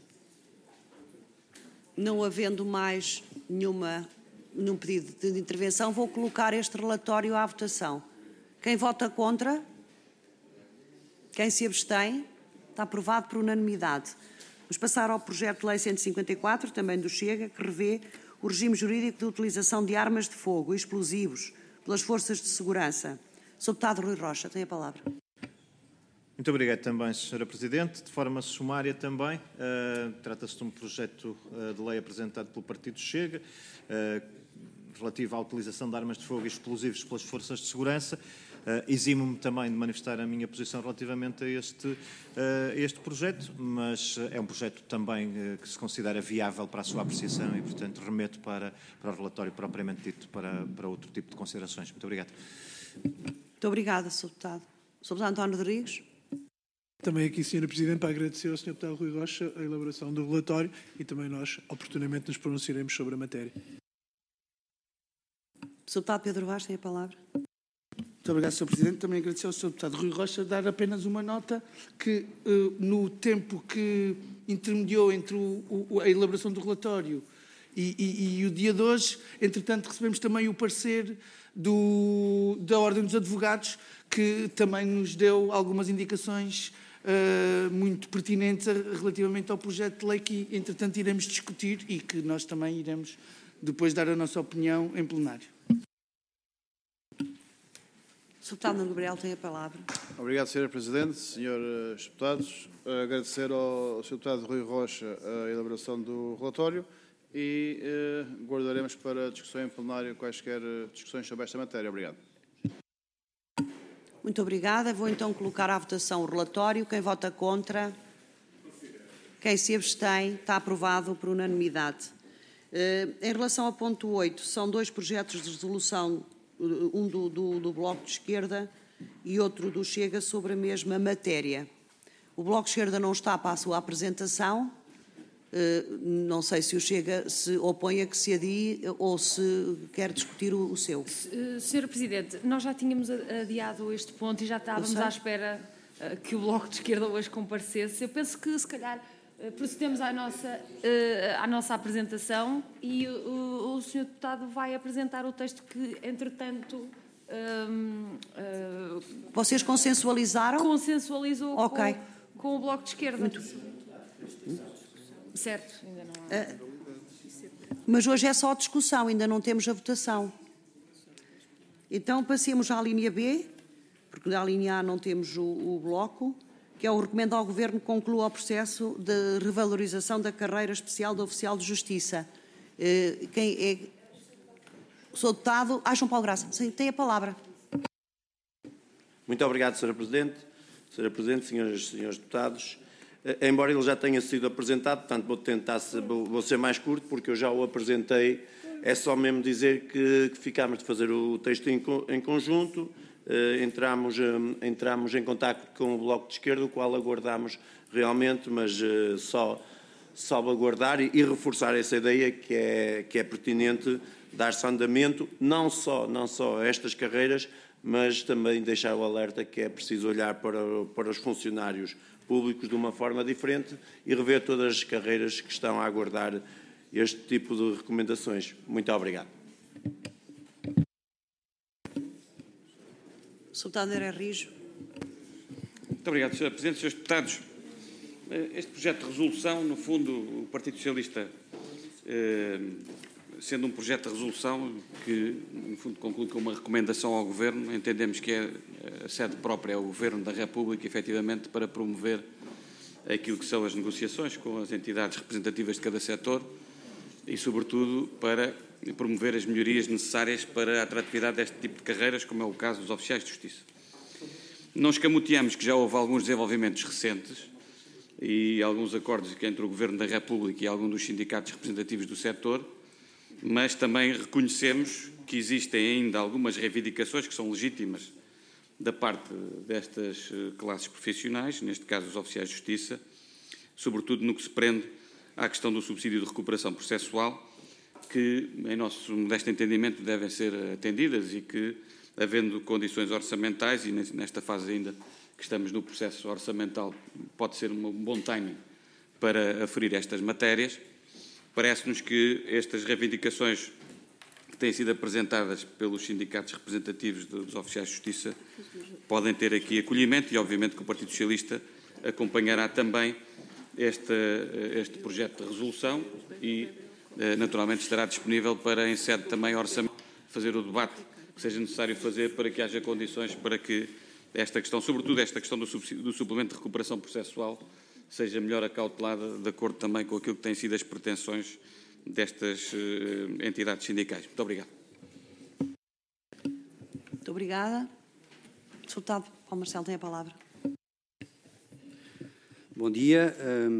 Não havendo mais nenhum pedido de intervenção, vou colocar este relatório à votação. Quem vota contra? Quem se abstém? Está aprovado por unanimidade. Vamos passar ao projeto de lei 154, também do Chega, que revê o regime jurídico de utilização de armas de fogo e explosivos pelas forças de segurança. Sr. Deputado Rui Rocha, tem a palavra. Muito obrigado também, Sra. Presidente. De forma sumária também, trata-se de um projeto de lei apresentado pelo Partido Chega, relativo à utilização de armas de fogo e explosivos pelas forças de segurança. Eximo-me também de manifestar a minha posição relativamente a este projeto, mas é um projeto também que se considera viável para a sua apreciação e, portanto, remeto para o relatório propriamente dito para outro tipo de considerações. Muito obrigado. Muito obrigada, Sr. Deputado. Sr. Deputado António Rodrigues. Também aqui, Sra. Presidente, para agradecer ao Sr. Deputado Rui Rocha a elaboração do relatório e também nós, oportunamente, nos pronunciaremos sobre a matéria. Sr. Deputado Pedro Vaz, tem a palavra. Muito obrigado, Sr. Presidente. Também agradecer ao Sr. Deputado Rui Rocha dar apenas uma nota que, no tempo que intermediou entre a elaboração do relatório e o dia de hoje, entretanto, recebemos também o parecer da Ordem dos Advogados, que também nos deu algumas indicações muito pertinentes relativamente ao projeto de lei que, entretanto, iremos discutir e que nós também iremos depois dar a nossa opinião em plenário. Sr. Deputado Nuno Gabriel tem a palavra. Obrigado, Sra. Presidente, senhores deputados. Agradecer ao Sr. Deputado Rui Rocha a elaboração do relatório e guardaremos para discussão em plenário quaisquer discussões sobre esta matéria. Obrigado. Muito obrigada. Vou então colocar à votação o relatório. Quem vota contra? Quem se abstém? Está aprovado por unanimidade. Em relação ao ponto 8, são dois projetos de resolução, um do Bloco de Esquerda e outro do Chega, sobre a mesma matéria. O Bloco de Esquerda não está para a sua apresentação. Não sei se o Chega se opõe a que se adie ou se quer discutir o seu. Sr. Presidente, nós já tínhamos adiado este ponto e já estávamos à espera que o Bloco de Esquerda hoje comparecesse. Eu penso que, se calhar, procedemos à nossa apresentação e o Sr. Deputado vai apresentar o texto que, entretanto... Vocês consensualizaram? Consensualizou okay. com o Bloco de Esquerda. Certo, ainda não há. Mas hoje é só a discussão, ainda não temos a votação. Então passemos à linha B, porque na linha A não temos o bloco, que é o recomendo ao Governo que conclua o processo de revalorização da carreira especial de oficial de Justiça. Quem é? O Sr. Deputado João Paulo Graça. Sim, tem a palavra. Muito obrigado, Sra. Presidente. Sra. Presidente, senhoras e senhores deputados. Embora ele já tenha sido apresentado, portanto vou ser mais curto, porque eu já o apresentei. É só mesmo dizer que ficámos de fazer o texto em conjunto, entramos em contacto com o Bloco de Esquerda, o qual aguardámos realmente, mas só salvaguardar e reforçar essa ideia que é pertinente dar-se andamento não só a estas carreiras, mas também deixar o alerta que é preciso olhar para os funcionários públicos de uma forma diferente e rever todas as carreiras que estão a aguardar este tipo de recomendações. Muito obrigado. Sr. Deputado André Rijo. Muito obrigado, Sr. Presidente. Srs. Deputados, este projeto de resolução, no fundo, o Partido Socialista, sendo um projeto de resolução que, no fundo, conclui com uma recomendação ao Governo, entendemos que é a sede própria ao Governo da República, efetivamente, para promover aquilo que são as negociações com as entidades representativas de cada setor e, sobretudo, para promover as melhorias necessárias para a atratividade deste tipo de carreiras, como é o caso dos oficiais de justiça. Não escamoteamos que já houve alguns desenvolvimentos recentes e alguns acordos entre o Governo da República e alguns dos sindicatos representativos do setor, mas também reconhecemos que existem ainda algumas reivindicações que são legítimas da parte destas classes profissionais, neste caso os oficiais de justiça, sobretudo no que se prende à questão do subsídio de recuperação processual, que, em nosso modesto entendimento, devem ser atendidas e que, havendo condições orçamentais, e nesta fase ainda que estamos no processo orçamental, pode ser um bom timing para aferir estas matérias. Parece-nos que estas reivindicações que têm sido apresentadas pelos sindicatos representativos dos oficiais de justiça podem ter aqui acolhimento e, obviamente, que o Partido Socialista acompanhará também este projeto de resolução e, naturalmente, estará disponível para, em sede também orçamental, fazer o debate que seja necessário fazer para que haja condições para que esta questão, sobretudo esta questão do suplemento de recuperação processual, seja melhor acautelada, de acordo também com aquilo que têm sido as pretensões destas entidades sindicais. Muito obrigado. Muito obrigada. Sr. Deputado Paulo Marcelo tem a palavra. Bom dia.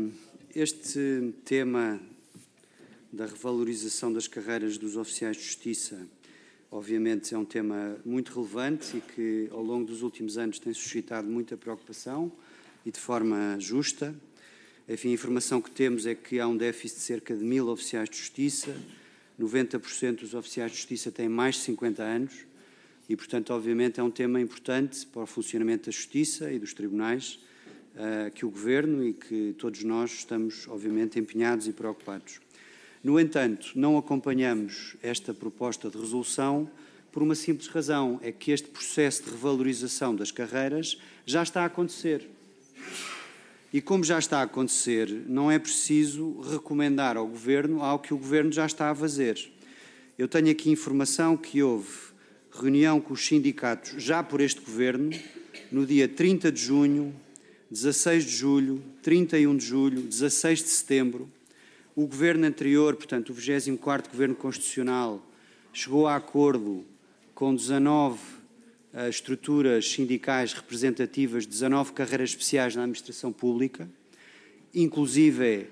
Este tema da revalorização das carreiras dos oficiais de justiça, obviamente, é um tema muito relevante e que, ao longo dos últimos anos, tem suscitado muita preocupação e de forma justa. Enfim, a informação que temos é que há um déficit de cerca de 1000 oficiais de justiça, 90% dos oficiais de justiça têm mais de 50 anos e, portanto, obviamente, é um tema importante para o funcionamento da justiça e dos tribunais que o Governo e que todos nós estamos, obviamente, empenhados e preocupados. No entanto, não acompanhamos esta proposta de resolução por uma simples razão, é que este processo de revalorização das carreiras já está a acontecer. E como já está a acontecer, não é preciso recomendar ao Governo algo que o Governo já está a fazer. Eu tenho aqui informação que houve reunião com os sindicatos já por este Governo, no dia 30 de junho, 16 de julho, 31 de julho, 16 de setembro. O Governo anterior, portanto, o 24º Governo Constitucional, chegou a acordo com 19 estruturas sindicais representativas, 19 carreiras especiais na administração pública, inclusive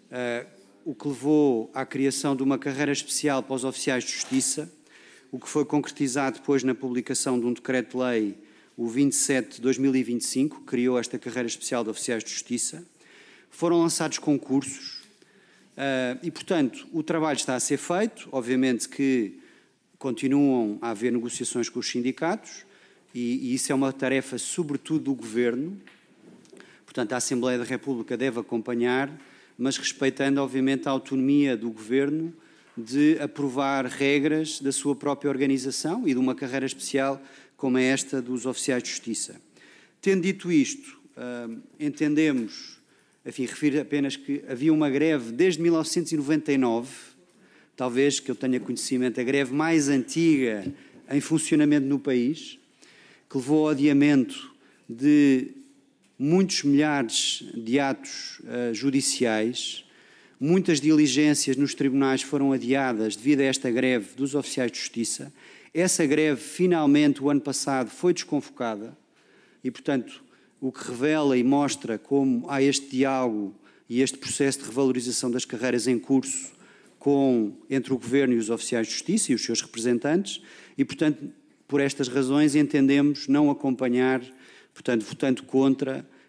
o que levou à criação de uma carreira especial para os oficiais de justiça, o que foi concretizado depois na publicação de um decreto-lei, o 27 de 2025, que criou esta carreira especial de oficiais de justiça. Foram lançados concursos, e, portanto, o trabalho está a ser feito. Obviamente que continuam a haver negociações com os sindicatos e isso é uma tarefa, sobretudo, do Governo. Portanto, a Assembleia da República deve acompanhar, mas respeitando, obviamente, a autonomia do Governo de aprovar regras da sua própria organização e de uma carreira especial como é esta dos oficiais de justiça. Tendo dito isto, entendemos... Enfim, refiro apenas que havia uma greve desde 1999, talvez que eu tenha conhecimento, a greve mais antiga em funcionamento no país, que levou ao adiamento de muitos milhares de atos judiciais, muitas diligências nos tribunais foram adiadas devido a esta greve dos oficiais de justiça. Essa greve, finalmente, o ano passado, foi desconvocada e, portanto, o que revela e mostra como há este diálogo e este processo de revalorização das carreiras em curso entre o Governo e os oficiais de justiça e os seus representantes e, portanto, por estas razões entendemos não acompanhar, portanto, votando contra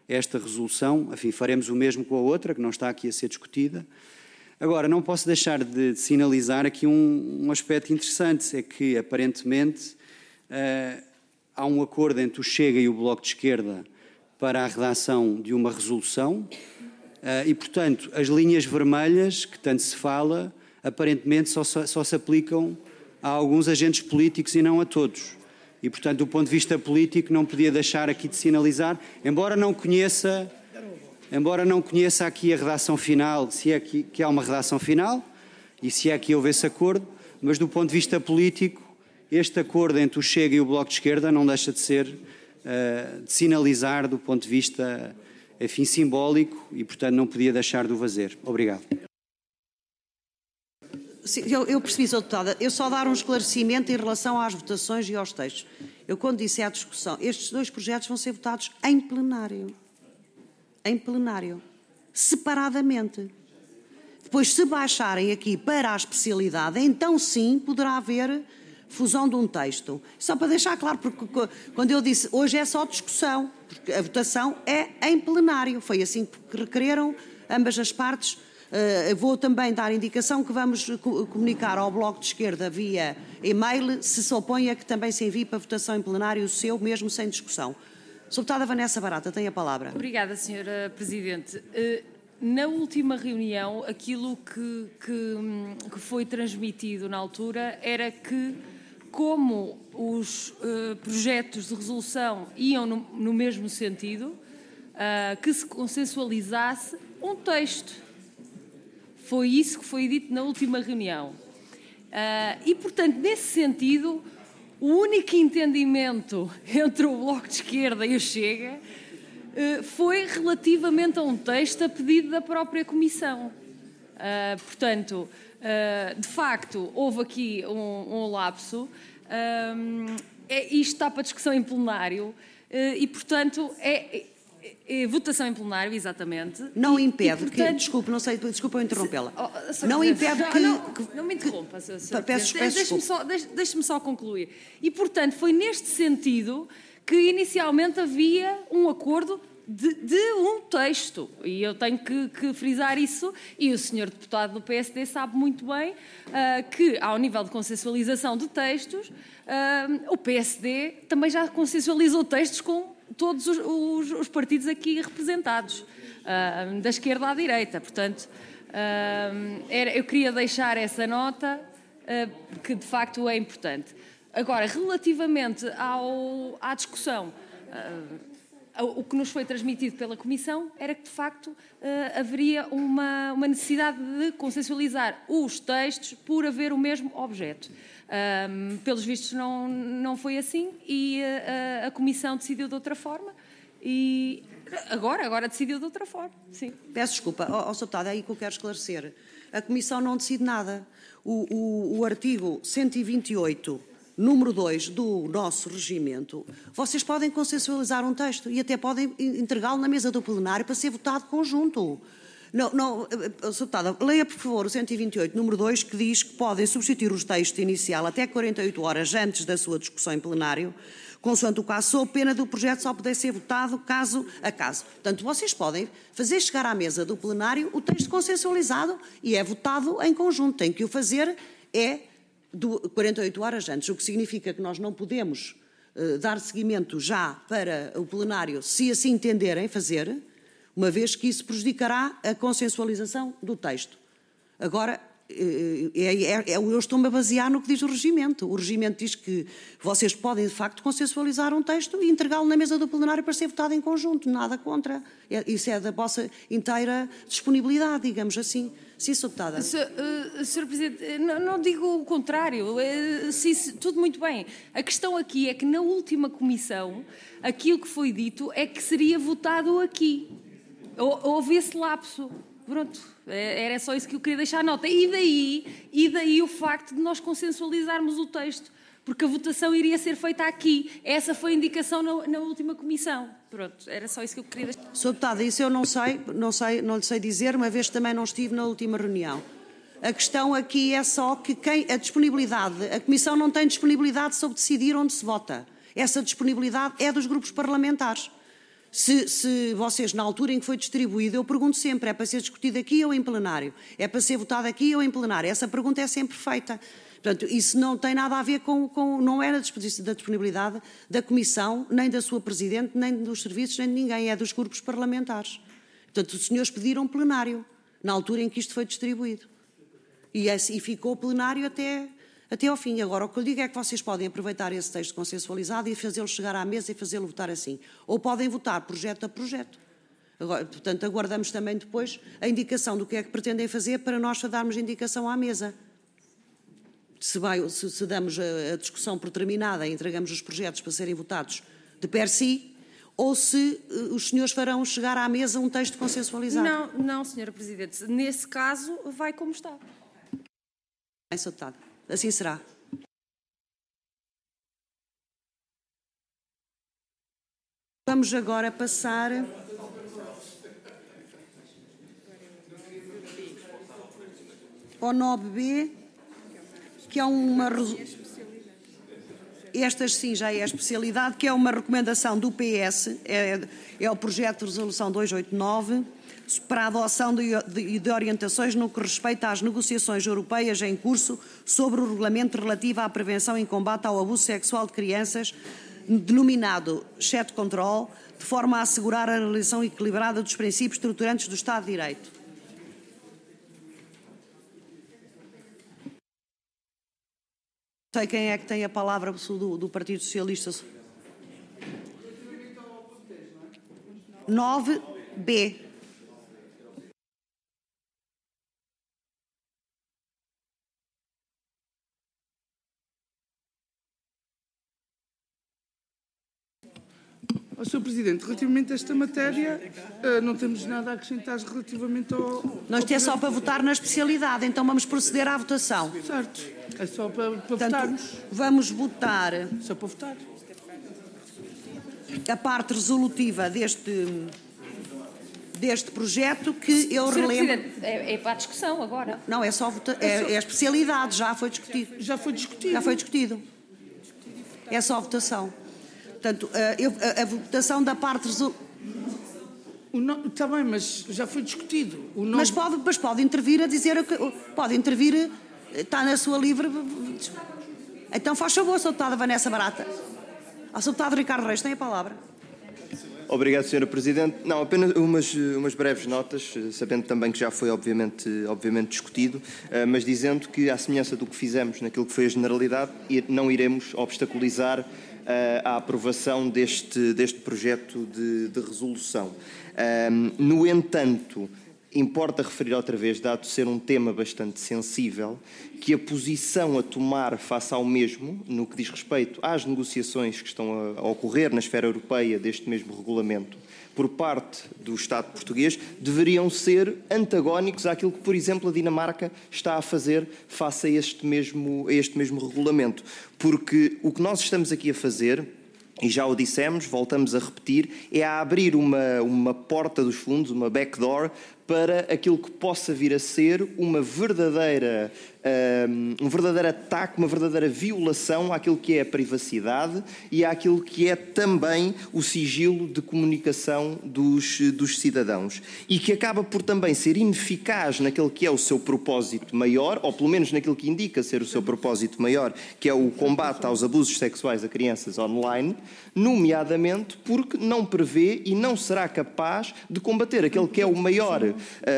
esta resolução. Enfim, faremos o mesmo com a outra, que não está aqui a ser discutida. Agora, não posso deixar de sinalizar aqui um aspecto interessante, é que, aparentemente, há um acordo entre o Chega e o Bloco de Esquerda para a redação de uma resolução e, portanto, as linhas vermelhas, que tanto se fala, aparentemente só se aplicam a alguns agentes políticos e não a todos. E, portanto, do ponto de vista político, não podia deixar aqui de sinalizar, embora não conheça aqui a redação final, se é que há uma redação final e se é que houve esse acordo, mas do ponto de vista político, este acordo entre o Chega e o Bloco de Esquerda não deixa de ser, de sinalizar do ponto de vista, enfim, simbólico e, portanto, não podia deixar de o fazer. Obrigado. Eu percebi, Sra. Deputada. Eu só dar um esclarecimento em relação às votações e aos textos. Eu, quando disse à discussão, estes 2 projetos vão ser votados em plenário. Em plenário. Separadamente. Depois, se baixarem aqui para a especialidade, então sim poderá haver fusão de um texto. Só para deixar claro, porque quando eu disse hoje é só discussão, porque a votação é em plenário. Foi assim que requereram ambas as partes. Vou também dar indicação que vamos comunicar ao Bloco de Esquerda via e-mail se se opõe a que também se envie para votação em plenário o seu, mesmo sem discussão. Sra. Deputada Vanessa Barata, tem a palavra. Obrigada, Sra. Presidente. Na última reunião, aquilo que foi transmitido na altura era que, como os projetos de resolução iam no mesmo sentido, que se consensualizasse um texto. Foi isso que foi dito na última reunião. E, portanto, nesse sentido, o único entendimento entre o Bloco de Esquerda e o Chega foi relativamente a um texto a pedido da própria Comissão. Portanto, de facto, houve aqui um lapso. Isto está para discussão em plenário e, portanto, votação em plenário, exatamente. Não impede que... Desculpa eu interrompê-la. Não impede que... Não me interrompa, Peço desculpa. Deixe-me só concluir. E, portanto, foi neste sentido que inicialmente havia um acordo de um texto. E eu tenho que frisar isso. E o senhor deputado do PSD sabe muito bem que, ao nível de consensualização de textos, o PSD também já consensualizou textos com todos os partidos aqui representados, da esquerda à direita. Portanto, eu queria deixar essa nota, que de facto é importante. Agora, relativamente à discussão, o que nos foi transmitido pela Comissão era que, de facto, haveria uma necessidade de consensualizar os textos por haver o mesmo objeto. Pelos vistos não foi assim e a Comissão decidiu de outra forma e agora decidiu de outra forma. Sim. Peço desculpa, Sra. Deputada, é aí que eu quero esclarecer. A Comissão não decide nada. O artigo 128, número 2 do nosso regimento, vocês podem consensualizar um texto e até podem entregá-lo na mesa do plenário para ser votado conjunto. Não, Sra. Deputada, leia, por favor, o 128, número 2, que diz que podem substituir os textos inicial até 48 horas antes da sua discussão em plenário, consoante o caso, sob pena do projeto só poder ser votado caso a caso. Portanto, vocês podem fazer chegar à mesa do plenário o texto consensualizado e é votado em conjunto. Tem que o fazer 48 horas antes, o que significa que nós não podemos dar seguimento já para o plenário, se assim entenderem fazer, uma vez que isso prejudicará a consensualização do texto. Agora, eu estou-me a basear no que diz o regimento. O regimento diz que vocês podem, de facto, consensualizar um texto e entregá-lo na mesa do plenário para ser votado em conjunto. Nada contra. Isso é da vossa inteira disponibilidade, digamos assim. Sim, Sra. Deputada. Sr. Presidente, não digo o contrário. Sim, tudo muito bem. A questão aqui é que na última comissão aquilo que foi dito é que seria votado aqui. Houve esse lapso. Pronto, era só isso que eu queria deixar a nota. E daí o facto de nós consensualizarmos o texto, porque a votação iria ser feita aqui. Essa foi a indicação na última comissão. Pronto, era só isso que eu queria deixar. Sra. Deputada, isso eu não lhe sei dizer, uma vez também não estive na última reunião. A questão aqui é só que a Comissão não tem disponibilidade sobre decidir onde se vota. Essa disponibilidade é dos grupos parlamentares. Se vocês, na altura em que foi distribuído, eu pergunto sempre, é para ser discutido aqui ou em plenário? É para ser votado aqui ou em plenário? Essa pergunta é sempre feita. Portanto, isso não tem nada a ver não é da disponibilidade da Comissão, nem da sua Presidente, nem dos serviços, nem de ninguém, é dos grupos parlamentares. Portanto, os senhores pediram plenário, na altura em que isto foi distribuído. E ficou plenário até ao fim. Agora, o que eu digo é que vocês podem aproveitar esse texto consensualizado e fazê-lo chegar à mesa e fazê-lo votar assim. Ou podem votar projeto a projeto. Agora, portanto, aguardamos também depois a indicação do que é que pretendem fazer para nós darmos indicação à mesa. Se damos a discussão por terminada e entregamos os projetos para serem votados de per si, ou se os senhores farão chegar à mesa um texto consensualizado. Não, Sra. Presidente. Nesse caso, vai como está. Bem, Sr. Deputado. Assim será. Vamos agora passar ao 9B, que é uma... Estas sim já é a especialidade, que é uma recomendação do PS, é o projeto de resolução 289, para a adoção de orientações no que respeita às negociações europeias em curso sobre o regulamento relativo à prevenção e combate ao abuso sexual de crianças, denominado Chat Control, de forma a assegurar a realização equilibrada dos princípios estruturantes do Estado de Direito. Não sei quem é que tem a palavra do Partido Socialista. 9B. Sr. Presidente, relativamente a esta matéria, não temos nada a acrescentar relativamente ao... Isto é só para votar na especialidade, então vamos proceder à votação. Certo, é só para votarmos. Vamos votar... Só para votar. A parte resolutiva deste projeto, que eu relembro... É para a discussão agora. Não, é só votar... É a especialidade, já foi discutido. Já foi discutido. Já foi discutido. É só votação. Portanto, a votação da parte... Está bem, mas já foi discutido. Mas pode intervir a dizer... Pode intervir... Está na sua livre... Então faz favor, Sr. Deputada Vanessa Barata. A Sr. Deputado Ricardo Reis tem a palavra. Obrigado, Sra. Presidente. Não, apenas umas breves notas, sabendo também que já foi obviamente discutido, mas dizendo que, à semelhança do que fizemos naquilo que foi a generalidade, não iremos obstaculizar a aprovação deste projeto de resolução. No entanto, importa referir outra vez, dado ser um tema bastante sensível, que a posição a tomar face ao mesmo, no que diz respeito às negociações que estão a ocorrer na esfera europeia deste mesmo regulamento, por parte do Estado português, deveriam ser antagónicos àquilo que, por exemplo, a Dinamarca está a fazer face a este mesmo regulamento. Porque o que nós estamos aqui a fazer, e já o dissemos, voltamos a repetir, é a abrir uma porta dos fundos, uma backdoor, para aquilo que possa vir a ser um verdadeiro ataque, uma verdadeira violação àquilo que é a privacidade e àquilo que é também o sigilo de comunicação dos cidadãos. E que acaba por também ser ineficaz naquele que é o seu propósito maior, ou pelo menos naquilo que indica ser o seu propósito maior, que é o combate aos abusos sexuais a crianças online, nomeadamente porque não prevê e não será capaz de combater aquele que é o maior,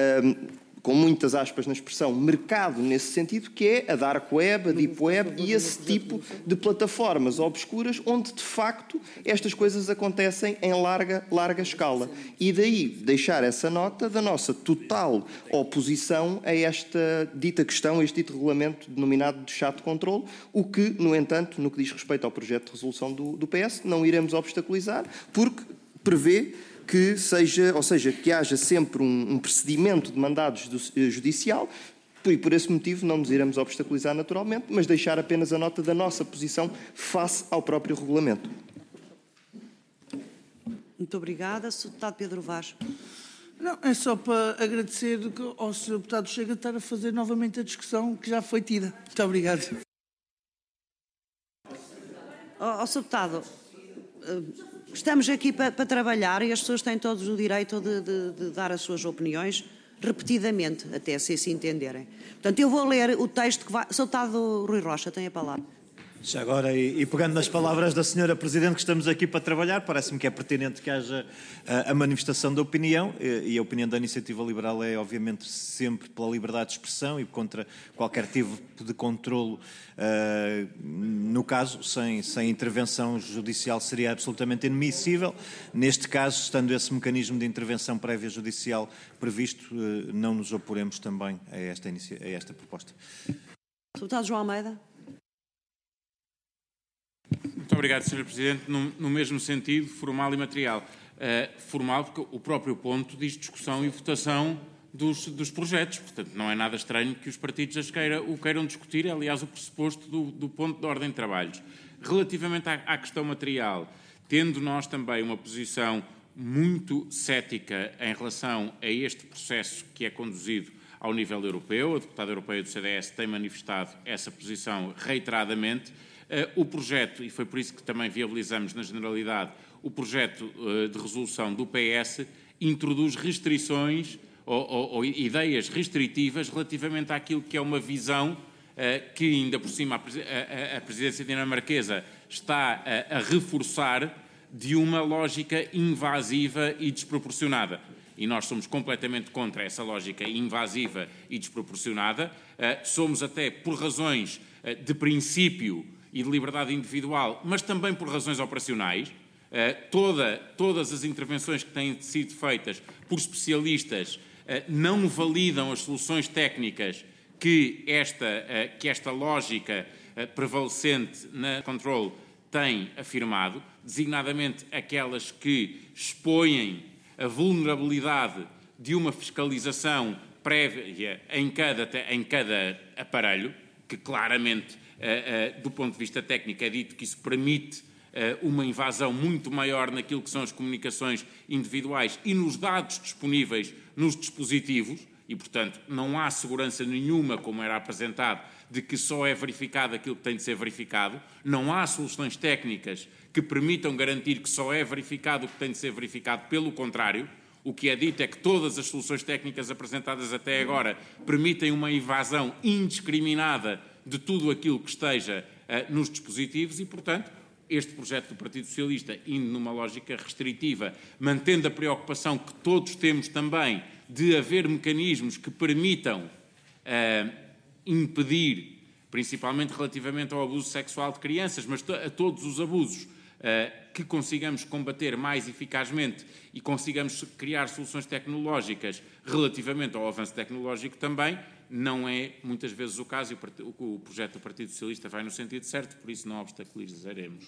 com muitas aspas na expressão, mercado nesse sentido, que é a dark web, a deep web e esse tipo de plataformas obscuras onde, de facto, estas coisas acontecem em larga escala. E daí deixar essa nota da nossa total oposição a esta dita questão, a este dito regulamento denominado de chat control, o que, no entanto, no que diz respeito ao projeto de resolução do PS, não iremos obstaculizar, porque prevê que que haja sempre um procedimento de mandados judicial, e por esse motivo não nos iremos obstaculizar naturalmente, mas deixar apenas a nota da nossa posição face ao próprio regulamento. Muito obrigada. Sr. Deputado Pedro Vaz. Não, é só para agradecer ao Sr. Deputado Chega de estar a fazer novamente a discussão que já foi tida. Muito obrigado. Sr. Deputado, Estamos aqui para trabalhar e as pessoas têm todos o direito de dar as suas opiniões repetidamente, até se entenderem. Portanto, eu vou ler o texto que vai... Sr. Deputado Rui Rocha, tem a palavra. Já agora, e pegando nas palavras da Sra. Presidente, que estamos aqui para trabalhar, parece-me que é pertinente que haja a manifestação da opinião, e a opinião da Iniciativa Liberal é, obviamente, sempre pela liberdade de expressão e contra qualquer tipo de controlo. No caso, sem intervenção judicial seria absolutamente inadmissível. Neste caso, estando esse mecanismo de intervenção prévia judicial previsto, não nos oporemos também a esta proposta. Sr. Deputado João Almeida. Muito obrigado, Sr. Presidente. No mesmo sentido, formal e material. Formal, porque o próprio ponto diz discussão e votação dos projetos. Portanto, não é nada estranho que os partidos o queiram discutir. É, aliás, o pressuposto do ponto de ordem de trabalhos. Relativamente à questão material, tendo nós também uma posição muito cética em relação a este processo que é conduzido ao nível europeu, a deputada europeia do CDS tem manifestado essa posição reiteradamente. O projeto, e foi por isso que também viabilizamos na generalidade, o projeto de resolução do PS introduz restrições ou ideias restritivas relativamente àquilo que é uma visão que, ainda por cima, a presidência dinamarquesa está a reforçar de uma lógica invasiva e desproporcionada. E nós somos completamente contra essa lógica invasiva e desproporcionada. Somos até por razões de princípio e de liberdade individual, mas também por razões operacionais. Todas as intervenções que têm sido feitas por especialistas não validam as soluções técnicas que esta lógica prevalecente na control tem afirmado, designadamente aquelas que expõem a vulnerabilidade de uma fiscalização prévia em cada aparelho, que claramente, do ponto de vista técnico, é dito que isso permite uma invasão muito maior naquilo que são as comunicações individuais e nos dados disponíveis nos dispositivos, e, portanto, não há segurança nenhuma, como era apresentado, de que só é verificado aquilo que tem de ser verificado. Não há soluções técnicas que permitam garantir que só é verificado o que tem de ser verificado. Pelo contrário, o que é dito é que todas as soluções técnicas apresentadas até agora permitem uma invasão indiscriminada de tudo aquilo que esteja nos dispositivos e, portanto, este projeto do Partido Socialista, indo numa lógica restritiva, mantendo a preocupação que todos temos também de haver mecanismos que permitam impedir, principalmente relativamente ao abuso sexual de crianças, mas a todos os abusos, que consigamos combater mais eficazmente e consigamos criar soluções tecnológicas relativamente ao avanço tecnológico também, não é muitas vezes o caso e o projeto do Partido Socialista vai no sentido certo, por isso não obstaculizaremos.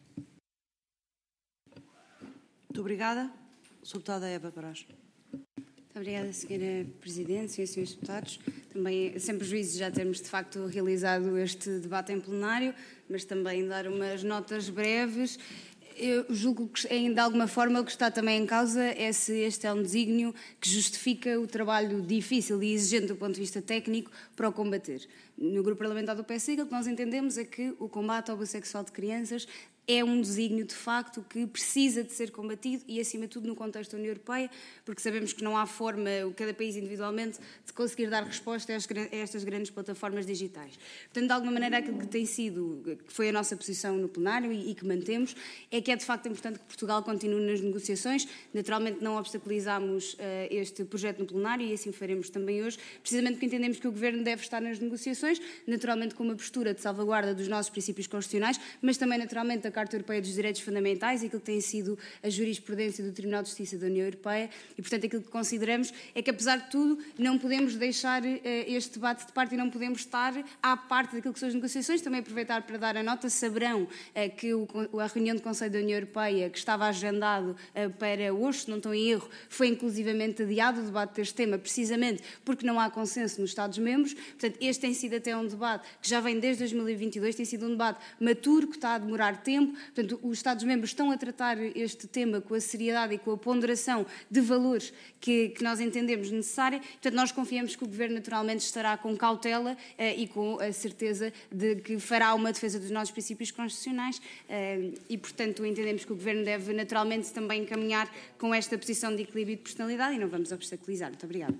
Muito obrigada. Sra. Deputada Eva Peraz. Muito obrigada, Sra. Presidente, Srs. e Srs. Deputados. Também é sempre juízo já termos, de facto, realizado este debate em plenário, mas também dar umas notas breves. Eu julgo que, de alguma forma, o que está também em causa é se este é um desígnio que justifica o trabalho difícil e exigente do ponto de vista técnico para o combater. No Grupo Parlamentar do PS, o que nós entendemos é que o combate ao abuso sexual de crianças é um desígnio, de facto, que precisa de ser combatido e, acima de tudo, no contexto da União Europeia, porque sabemos que não há forma, cada país individualmente, de conseguir dar resposta a estas grandes plataformas digitais. Portanto, de alguma maneira, aquilo que tem sido, que foi a nossa posição no plenário e que mantemos, é que é, de facto, importante que Portugal continue nas negociações. Naturalmente, não obstaculizamos este projeto no plenário e assim faremos também hoje, precisamente porque entendemos que o Governo deve estar nas negociações, naturalmente com uma postura de salvaguarda dos nossos princípios constitucionais, mas também, naturalmente, a Carta Europeia dos Direitos Fundamentais e aquilo que tem sido a jurisprudência do Tribunal de Justiça da União Europeia e, portanto, aquilo que consideramos é que, apesar de tudo, não podemos deixar este debate de parte e não podemos estar à parte daquilo que são as negociações. Também aproveitar para dar a nota, saberão que a reunião do Conselho da União Europeia, que estava agendado para hoje, se não estou em erro, foi inclusivamente adiado o debate deste tema, precisamente porque não há consenso nos Estados-membros. Portanto, este tem sido até um debate que já vem desde 2022, tem sido um debate maturo, que está a demorar tempo, tempo. Portanto, os Estados-membros estão a tratar este tema com a seriedade e com a ponderação de valores que nós entendemos necessária. Portanto, nós confiamos que o Governo naturalmente estará com cautela e com a certeza de que fará uma defesa dos nossos princípios constitucionais e, portanto, entendemos que o Governo deve naturalmente também caminhar com esta posição de equilíbrio e de personalidade e não vamos obstaculizar. Muito obrigada.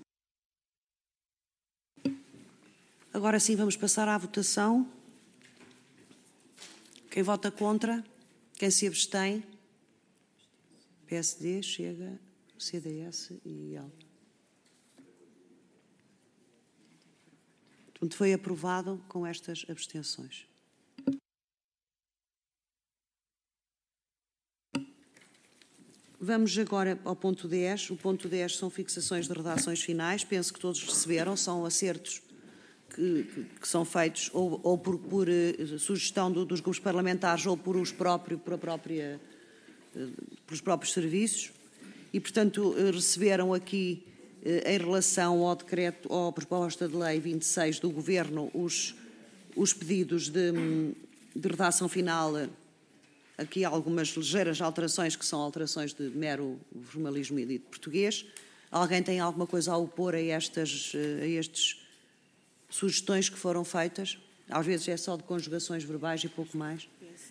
Agora sim, vamos passar à votação. Quem vota contra? Quem se abstém? PSD, Chega, CDS e IEL. Portanto, foi aprovado com estas abstenções. Vamos agora ao ponto 10. O ponto 10 são fixações de redações finais. Penso que todos receberam, são acertos que são feitos ou por sugestão dos grupos parlamentares ou por pelos próprios serviços e, portanto, receberam aqui, em relação ao decreto, ou à proposta de lei 26 do Governo, os pedidos de redação final. Aqui há algumas ligeiras alterações que são alterações de mero formalismo e dito português. Alguém tem alguma coisa a opor a estes sugestões que foram feitas? Às vezes é só de conjugações verbais e pouco mais.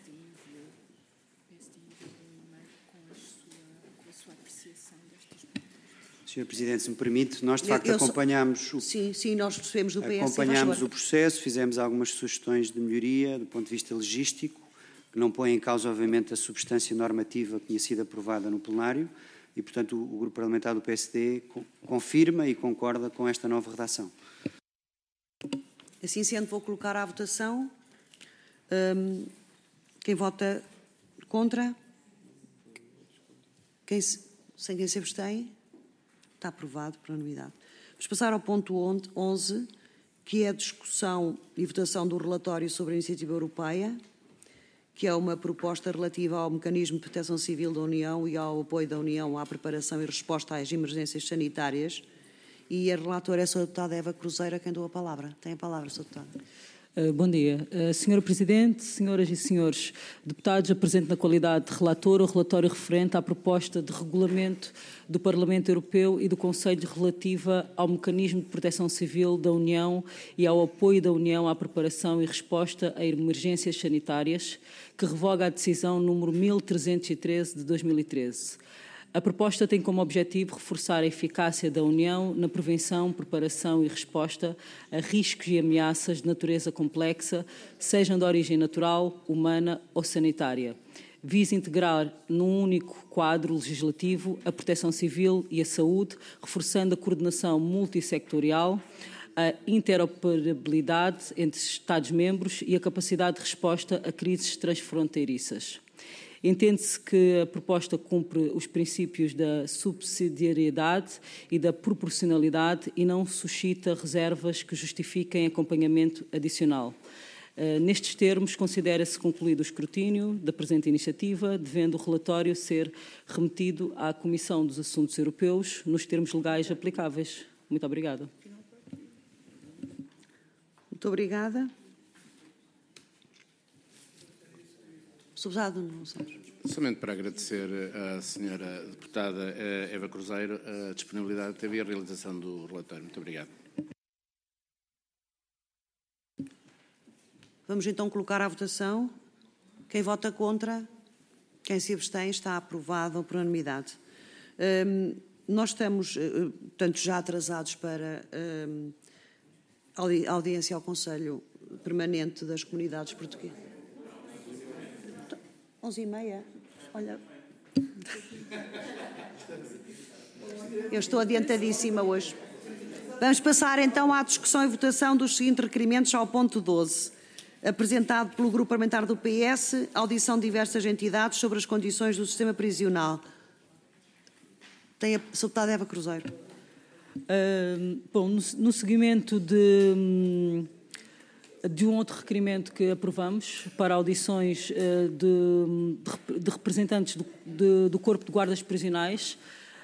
Sr. Presidente, se me permite, nós de facto acompanhámos Sim, nós recebemos do PS. Acompanhámos o processo, fizemos algumas sugestões de melhoria do ponto de vista logístico, que não põe em causa, obviamente, a substância normativa que tinha sido aprovada no plenário e, portanto, o Grupo Parlamentar do PSD confirma e concorda com esta nova redação. Assim sendo, vou colocar à votação. Quem vota contra? Sem quem se abstém? Está aprovado por unanimidade. Vamos passar ao ponto 11, que é a discussão e votação do relatório sobre a iniciativa europeia, que é uma proposta relativa ao mecanismo de proteção civil da União e ao apoio da União à preparação e resposta às emergências sanitárias. E a relatora é a Sra. Deputada Eva Cruzeiro, a quem dou a palavra. Tem a palavra, Sra. Deputada. Bom dia. Sra. Presidente, senhoras e senhores deputados, apresento na qualidade de relator o relatório referente à proposta de regulamento do Parlamento Europeu e do Conselho relativa ao mecanismo de proteção civil da União e ao apoio da União à preparação e resposta a emergências sanitárias, que revoga a decisão número 1313 de 2013. A proposta tem como objetivo reforçar a eficácia da União na prevenção, preparação e resposta a riscos e ameaças de natureza complexa, sejam de origem natural, humana ou sanitária. Visa integrar num único quadro legislativo a proteção civil e a saúde, reforçando a coordenação multissectorial, a interoperabilidade entre Estados-membros e a capacidade de resposta a crises transfronteiriças. Entende-se que a proposta cumpre os princípios da subsidiariedade e da proporcionalidade e não suscita reservas que justifiquem acompanhamento adicional. Nestes termos, considera-se concluído o escrutínio da presente iniciativa, devendo o relatório ser remetido à Comissão dos Assuntos Europeus nos termos legais aplicáveis. Muito obrigada. Muito obrigada. Deputado Nuno Santos. Somente para agradecer à senhora deputada Eva Cruzeiro a disponibilidade que teve e a realização do relatório. Muito obrigado. Vamos então colocar à votação. Quem vota contra? Quem se abstém? Está aprovado por unanimidade. Nós estamos, portanto, já atrasados para a audiência ao Conselho Permanente das Comunidades Portuguesas. 11h30. Olha. Eu estou adiantadíssima hoje. Vamos passar então à discussão e votação dos seguintes requerimentos ao ponto 12. Apresentado pelo Grupo Parlamentar do PS, audição de diversas entidades sobre as condições do sistema prisional. Tem a Sra. Deputada Eva Cruzeiro. Bom, no seguimento de um outro requerimento que aprovamos para audições de representantes do Corpo de Guardas Prisionais,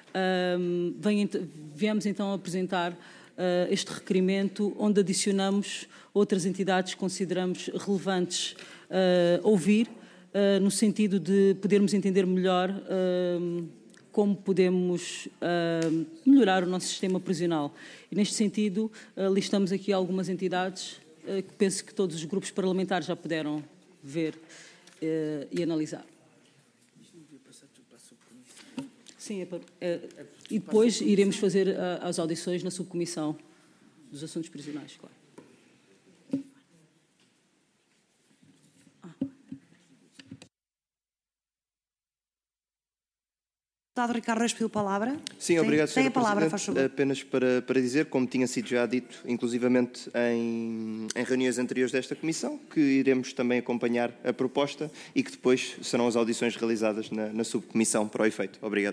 viemos então apresentar este requerimento, onde adicionamos outras entidades que consideramos relevantes ouvir no sentido de podermos entender melhor como podemos melhorar o nosso sistema prisional. E, neste sentido, listamos aqui algumas entidades que penso que todos os grupos parlamentares já puderam ver e analisar. Sim, e depois iremos fazer as audições na subcomissão dos assuntos prisionais, claro. Deputado Ricardo Reis pediu a palavra. Sim, obrigado, Sra. Tem a palavra, faz favor. Apenas para dizer, como tinha sido já dito, inclusivamente em reuniões anteriores desta Comissão, que iremos também acompanhar a proposta e que depois serão as audições realizadas na subcomissão para o efeito. Obrigado.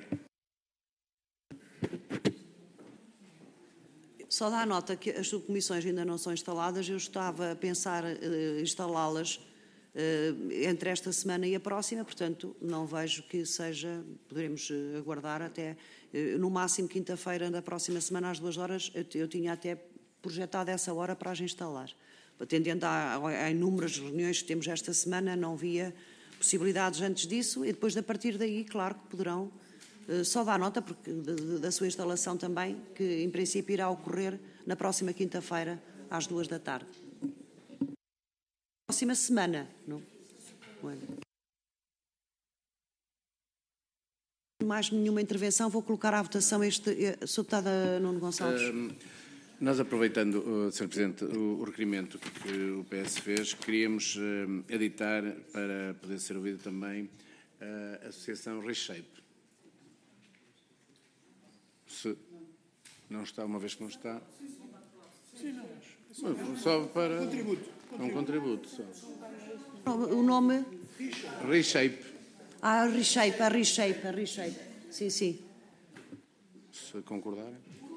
Só dá nota que as subcomissões ainda não são instaladas. Eu estava a pensar instalá-las entre esta semana e a próxima, portanto, não vejo que seja, poderemos aguardar até, no máximo, quinta-feira da próxima semana, às 2 horas, eu tinha até projetado essa hora para as instalar. Atendendo a inúmeras reuniões que temos esta semana, não via possibilidades antes disso e depois, a partir daí, claro que poderão, só dá nota porque, da sua instalação também, que em princípio irá ocorrer na próxima quinta-feira, às 2 da tarde. Próxima semana, não? Mais nenhuma intervenção, vou colocar à votação Sr. Deputado Nuno Gonçalves. Nós, aproveitando, Sr. Presidente, o requerimento que o PS fez, queríamos editar para poder ser ouvido também a Associação Reshape. Se não está, uma vez que não está... Sim, não. Só para... Contributo. Um contributo só. O nome? Reshape. Reshape. Sim, sim. Se concordarem.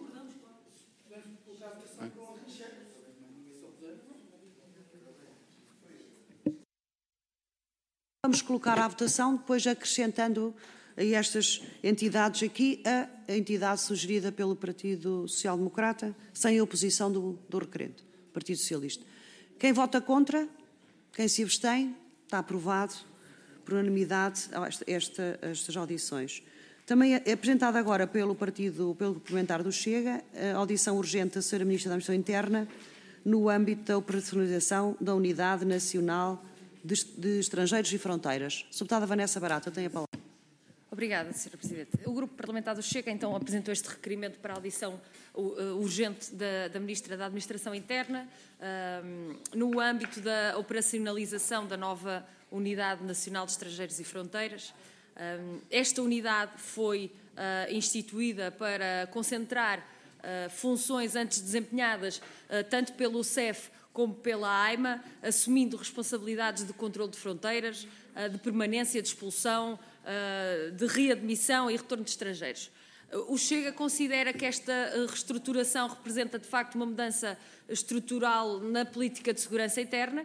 Vamos colocar à votação, depois acrescentando a estas entidades aqui a entidade sugerida pelo Partido Social Democrata, sem a oposição do requerente, Partido Socialista. Quem vota contra? Quem se abstém? Está aprovado por unanimidade estas audições. Também é apresentada agora pelo parlamentar do Chega a audição urgente da Sra. Ministra da Administração Interna no âmbito da operacionalização da Unidade Nacional de Estrangeiros e Fronteiras. Sra. Deputada Vanessa Barata, tem a palavra. Obrigada, Sra. Presidente. O Grupo Parlamentar do Chega, então, apresentou este requerimento para a audição urgente da Ministra da Administração Interna no âmbito da operacionalização da nova Unidade Nacional de Estrangeiros e Fronteiras. Esta unidade foi instituída para concentrar funções antes desempenhadas tanto pelo CEF como pela AIMA, assumindo responsabilidades de controle de fronteiras, de permanência, de expulsão, de readmissão e retorno de estrangeiros. O Chega considera que esta reestruturação representa, de facto, uma mudança estrutural na política de segurança interna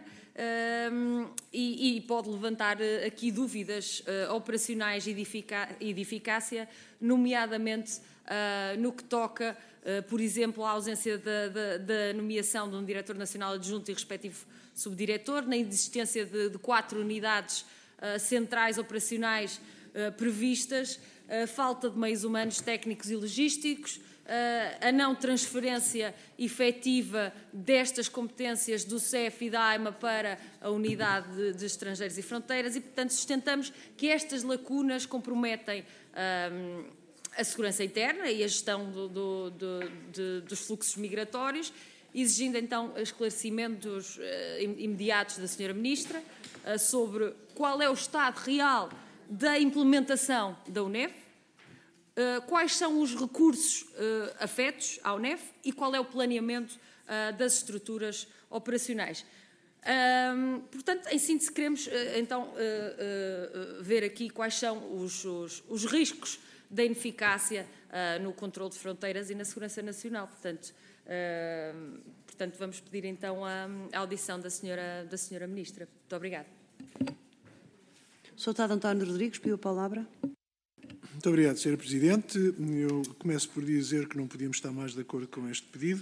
e pode levantar aqui dúvidas operacionais e de eficácia, nomeadamente no que toca, por exemplo, à ausência da nomeação de um diretor nacional adjunto e respectivo subdiretor, na existência de 4 unidades centrais operacionais previstas, falta de meios humanos, técnicos e logísticos, a não transferência efetiva destas competências do CEF e da AIMA para a Unidade de Estrangeiros e Fronteiras e, portanto, sustentamos que estas lacunas comprometem a segurança interna e a gestão dos fluxos migratórios, exigindo então esclarecimentos imediatos da Sra. Ministra sobre qual é o estado real da implementação da UNEF, quais são os recursos afetos à UNEF e qual é o planeamento das estruturas operacionais. Portanto, em síntese, queremos então ver aqui quais são os riscos da ineficácia no controle de fronteiras e na segurança nacional. Portanto, vamos pedir então a audição da senhora Ministra. Muito obrigada. Sr. Deputado António Rodrigues, pediu a palavra. Muito obrigado, Sra. Presidente. Eu começo por dizer que não podíamos estar mais de acordo com este pedido.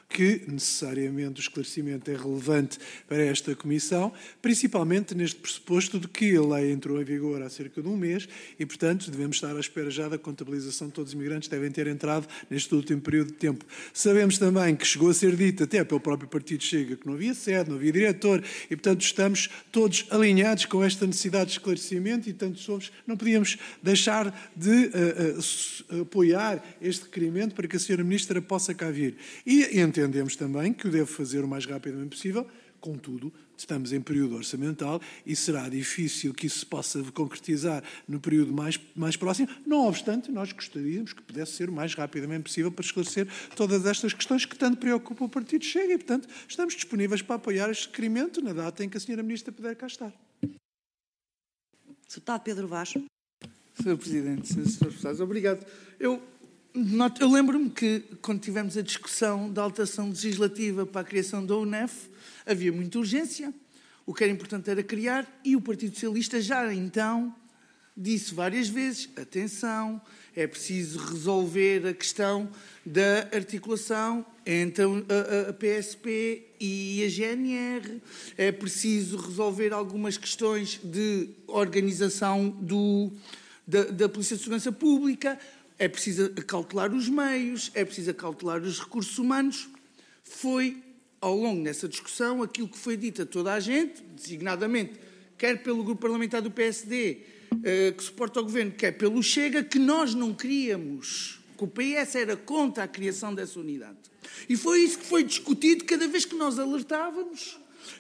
que necessariamente o esclarecimento é relevante para esta Comissão, principalmente neste pressuposto de que a lei entrou em vigor há cerca de um mês e, portanto, devemos estar à espera já da contabilização de todos os imigrantes que devem ter entrado neste último período de tempo. Sabemos também que chegou a ser dito, até pelo próprio Partido Chega, que não havia sede, não havia diretor e, portanto, estamos todos alinhados com esta necessidade de esclarecimento e, tanto somos, não podíamos deixar de apoiar este requerimento para que a Sra. Ministra possa cá vir. E entendemos também que o deve fazer o mais rapidamente possível, contudo, estamos em período orçamental e será difícil que isso se possa concretizar no período mais próximo. Não obstante, nós gostaríamos que pudesse ser o mais rapidamente possível para esclarecer todas estas questões que tanto preocupam o Partido Chega e, portanto, estamos disponíveis para apoiar este requerimento na data em que a Sra. Ministra puder cá estar. Deputado Pedro Vaz. Sr. Presidente, Srs. Deputados, obrigado. Eu lembro-me que, quando tivemos a discussão da alteração legislativa para a criação da UNEF, havia muita urgência, o que era importante era criar, e o Partido Socialista já então disse várias vezes, atenção, é preciso resolver a questão da articulação entre a PSP e a GNR, é preciso resolver algumas questões de organização da Polícia de Segurança Pública, é preciso acautelar os meios, é preciso acautelar os recursos humanos. Foi, ao longo dessa discussão, aquilo que foi dito a toda a gente, designadamente, quer pelo grupo parlamentar do PSD, que suporta o Governo, quer pelo Chega, que nós não queríamos, que o PS era contra a criação dessa unidade. E foi isso que foi discutido cada vez que nós alertávamos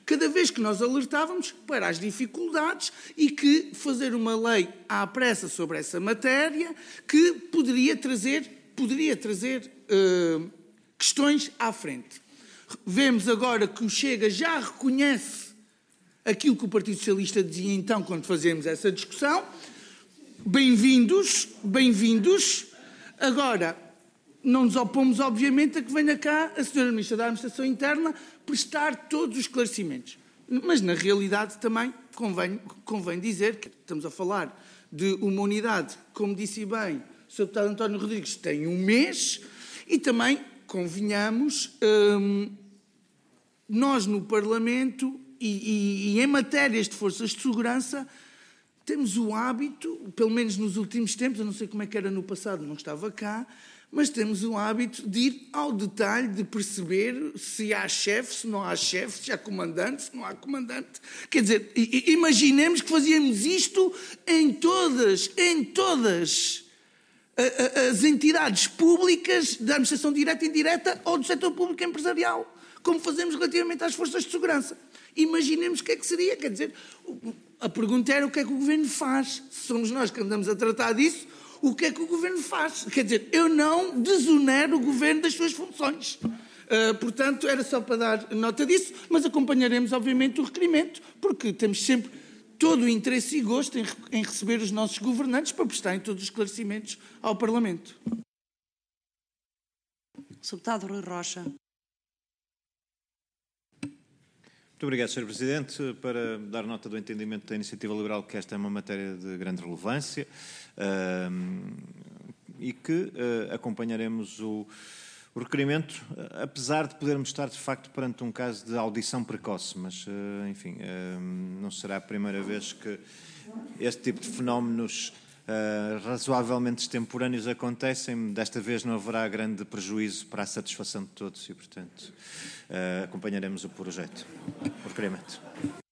para as dificuldades e que fazer uma lei à pressa sobre essa matéria que poderia trazer questões à frente. Vemos agora que o Chega já reconhece aquilo que o Partido Socialista dizia então quando fazíamos essa discussão. Bem-vindos. Agora, não nos opomos, obviamente, a que venha cá a Sra. Ministra da Administração Interna prestar todos os esclarecimentos. Mas, na realidade, também convém dizer que estamos a falar de uma unidade, como disse bem o Sr. Deputado António Rodrigues, tem um mês, e também, convenhamos, nós no Parlamento e em matérias de forças de segurança temos o hábito, pelo menos nos últimos tempos, eu não sei como é que era no passado, não estava cá, mas temos o hábito de ir ao detalhe, de perceber se há chefe, se não há chefe, se há comandante, se não há comandante. Quer dizer, imaginemos que fazíamos isto em todas as entidades públicas da administração direta e indireta ou do setor público empresarial, como fazemos relativamente às forças de segurança. Imaginemos o que é que seria, quer dizer, a pergunta era o que é que o Governo faz. Se somos nós que andamos a tratar disso, o que é que o Governo faz? Quer dizer, eu não desonero o Governo das suas funções. Portanto, era só para dar nota disso, mas acompanharemos, obviamente, o requerimento, porque temos sempre todo o interesse e gosto em receber os nossos governantes para prestarem todos os esclarecimentos ao Parlamento. Sr. Deputado Rui Rocha. Muito obrigado, Sr. Presidente. Para dar nota do entendimento da Iniciativa Liberal que esta é uma matéria de grande relevância e que acompanharemos o requerimento, apesar de podermos estar, de facto, perante um caso de audição precoce, mas, enfim, não será a primeira vez que este tipo de fenómenos razoavelmente extemporâneos acontecem. Desta vez não haverá grande prejuízo para a satisfação de todos e, portanto, acompanharemos o projeto, o requerimento.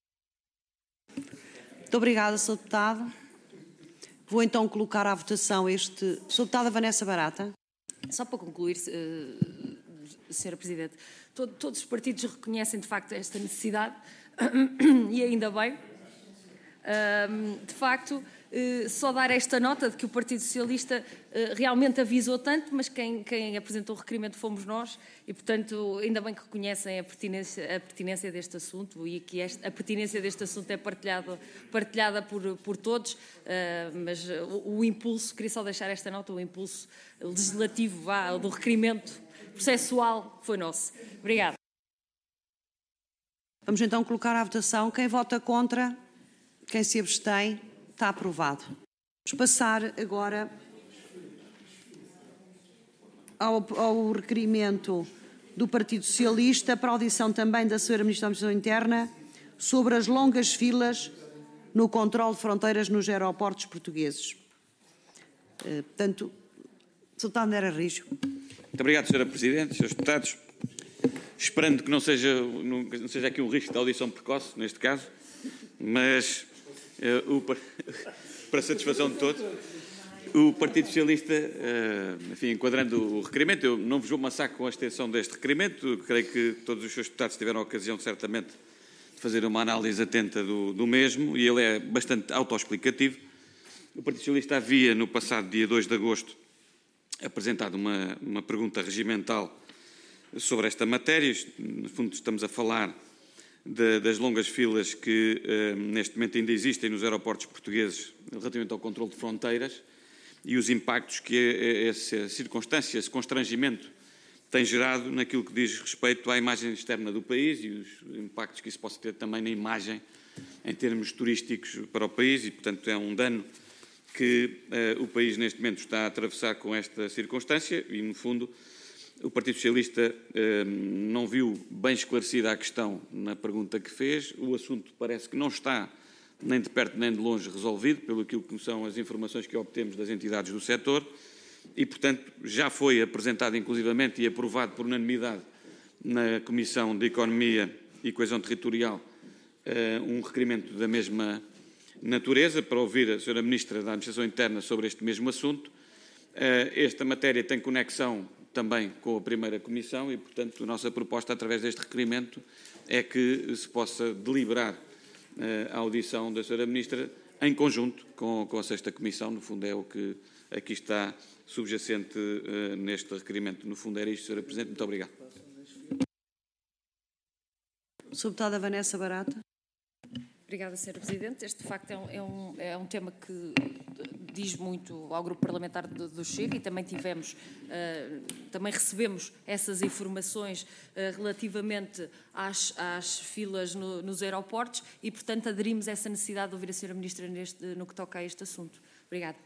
Muito obrigada, Sr. Deputado. Vou então colocar à votação este... Sra. Deputada Vanessa Barata. Só para concluir, Sra. Presidente, todos os partidos reconhecem de facto esta necessidade e ainda bem. De facto, só dar esta nota de que o Partido Socialista realmente avisou tanto, mas quem apresentou o requerimento fomos nós e, portanto, ainda bem que reconhecem a pertinência deste assunto e que a pertinência deste assunto é partilhada por todos, mas o impulso, queria só deixar esta nota, o impulso legislativo do requerimento processual foi nosso. Obrigada. Vamos então colocar à votação. Quem vota contra, quem se abstém, está aprovado. Vamos passar agora ao requerimento do Partido Socialista para a audição também da Sra. Ministra da Administração Interna sobre as longas filas no controle de fronteiras nos aeroportos portugueses. Portanto, Sr. Deputado André Rijo. Muito obrigado, Sra. Presidente, Srs. Deputados. Esperando que não seja aqui um risco de audição precoce, neste caso, mas para satisfação de todos, o Partido Socialista, enfim, enquadrando o requerimento, eu não vos vou amassar com a extensão deste requerimento, creio que todos os seus deputados tiveram a ocasião, certamente, de fazer uma análise atenta do mesmo, e ele é bastante autoexplicativo. O Partido Socialista havia, no passado dia 2 de agosto, apresentado uma pergunta regimental sobre esta matéria. No fundo, estamos a falar das longas filas que neste momento ainda existem nos aeroportos portugueses relativamente ao controle de fronteiras e os impactos que essa circunstância, esse constrangimento tem gerado naquilo que diz respeito à imagem externa do país e os impactos que isso possa ter também na imagem em termos turísticos para o país e, portanto, é um dano que o país neste momento está a atravessar com esta circunstância e, no fundo, o Partido Socialista não viu bem esclarecida a questão na pergunta que fez. O assunto parece que não está nem de perto nem de longe resolvido, pelo aquilo que são as informações que obtemos das entidades do setor e, portanto, já foi apresentado inclusivamente e aprovado por unanimidade na Comissão de Economia e Coesão Territorial um requerimento da mesma natureza para ouvir a Sra. Ministra da Administração Interna sobre este mesmo assunto. Esta matéria tem conexão também com a primeira Comissão e, portanto, a nossa proposta através deste requerimento é que se possa deliberar a audição da Sra. Ministra em conjunto com a sexta Comissão. No fundo é o que aqui está subjacente neste requerimento. No fundo era isto, Sra. Presidente. Muito obrigado. Sra. Deputada Vanessa Barata. Obrigada, Sra. Presidente. Este, de facto, é um tema que diz muito ao Grupo Parlamentar do Chega e também também recebemos essas informações relativamente às filas nos aeroportos e, portanto, aderimos a essa necessidade de ouvir a Sra. Ministra no que toca a este assunto. Obrigada.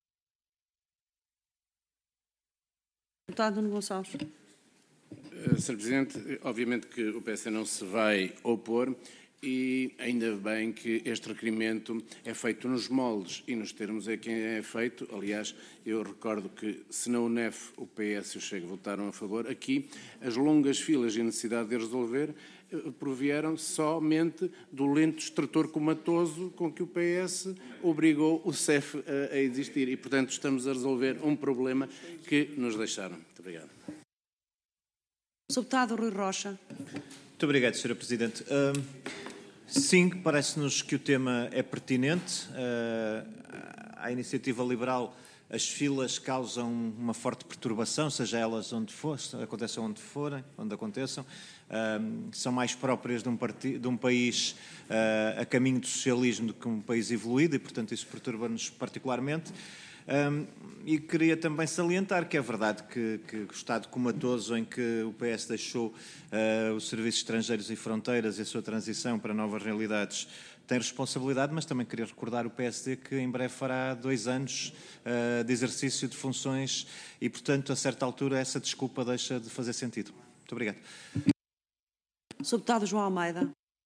Deputado Nuno Gonçalves. Sr. Presidente, obviamente que o PS não se vai opor e ainda bem que este requerimento é feito nos moldes e nos termos a quem é feito. Aliás, eu recordo que se na UNEF o PS e o Chega votaram a favor, aqui as longas filas e a necessidade de resolver provieram somente do lento extrator comatoso com que o PS obrigou o CEF a existir e, portanto, estamos a resolver um problema que nos deixaram. Muito obrigado. Sr. Deputado Rui Rocha. Muito obrigado, Sra. Presidente. Sim, parece-nos que o tema é pertinente. À iniciativa liberal, as filas causam uma forte perturbação, seja elas onde for, aconteçam onde forem, onde aconteçam. São mais próprias de um país a caminho do socialismo do que um país evoluído e, portanto, isso perturba-nos particularmente. E queria também salientar que é verdade que o estado comatoso em que o PS deixou os serviços estrangeiros e fronteiras e a sua transição para novas realidades tem responsabilidade, mas também queria recordar o PSD que em breve fará 2 anos de exercício de funções e, portanto, a certa altura essa desculpa deixa de fazer sentido. Muito obrigado. Sr. Deputado João Almeida.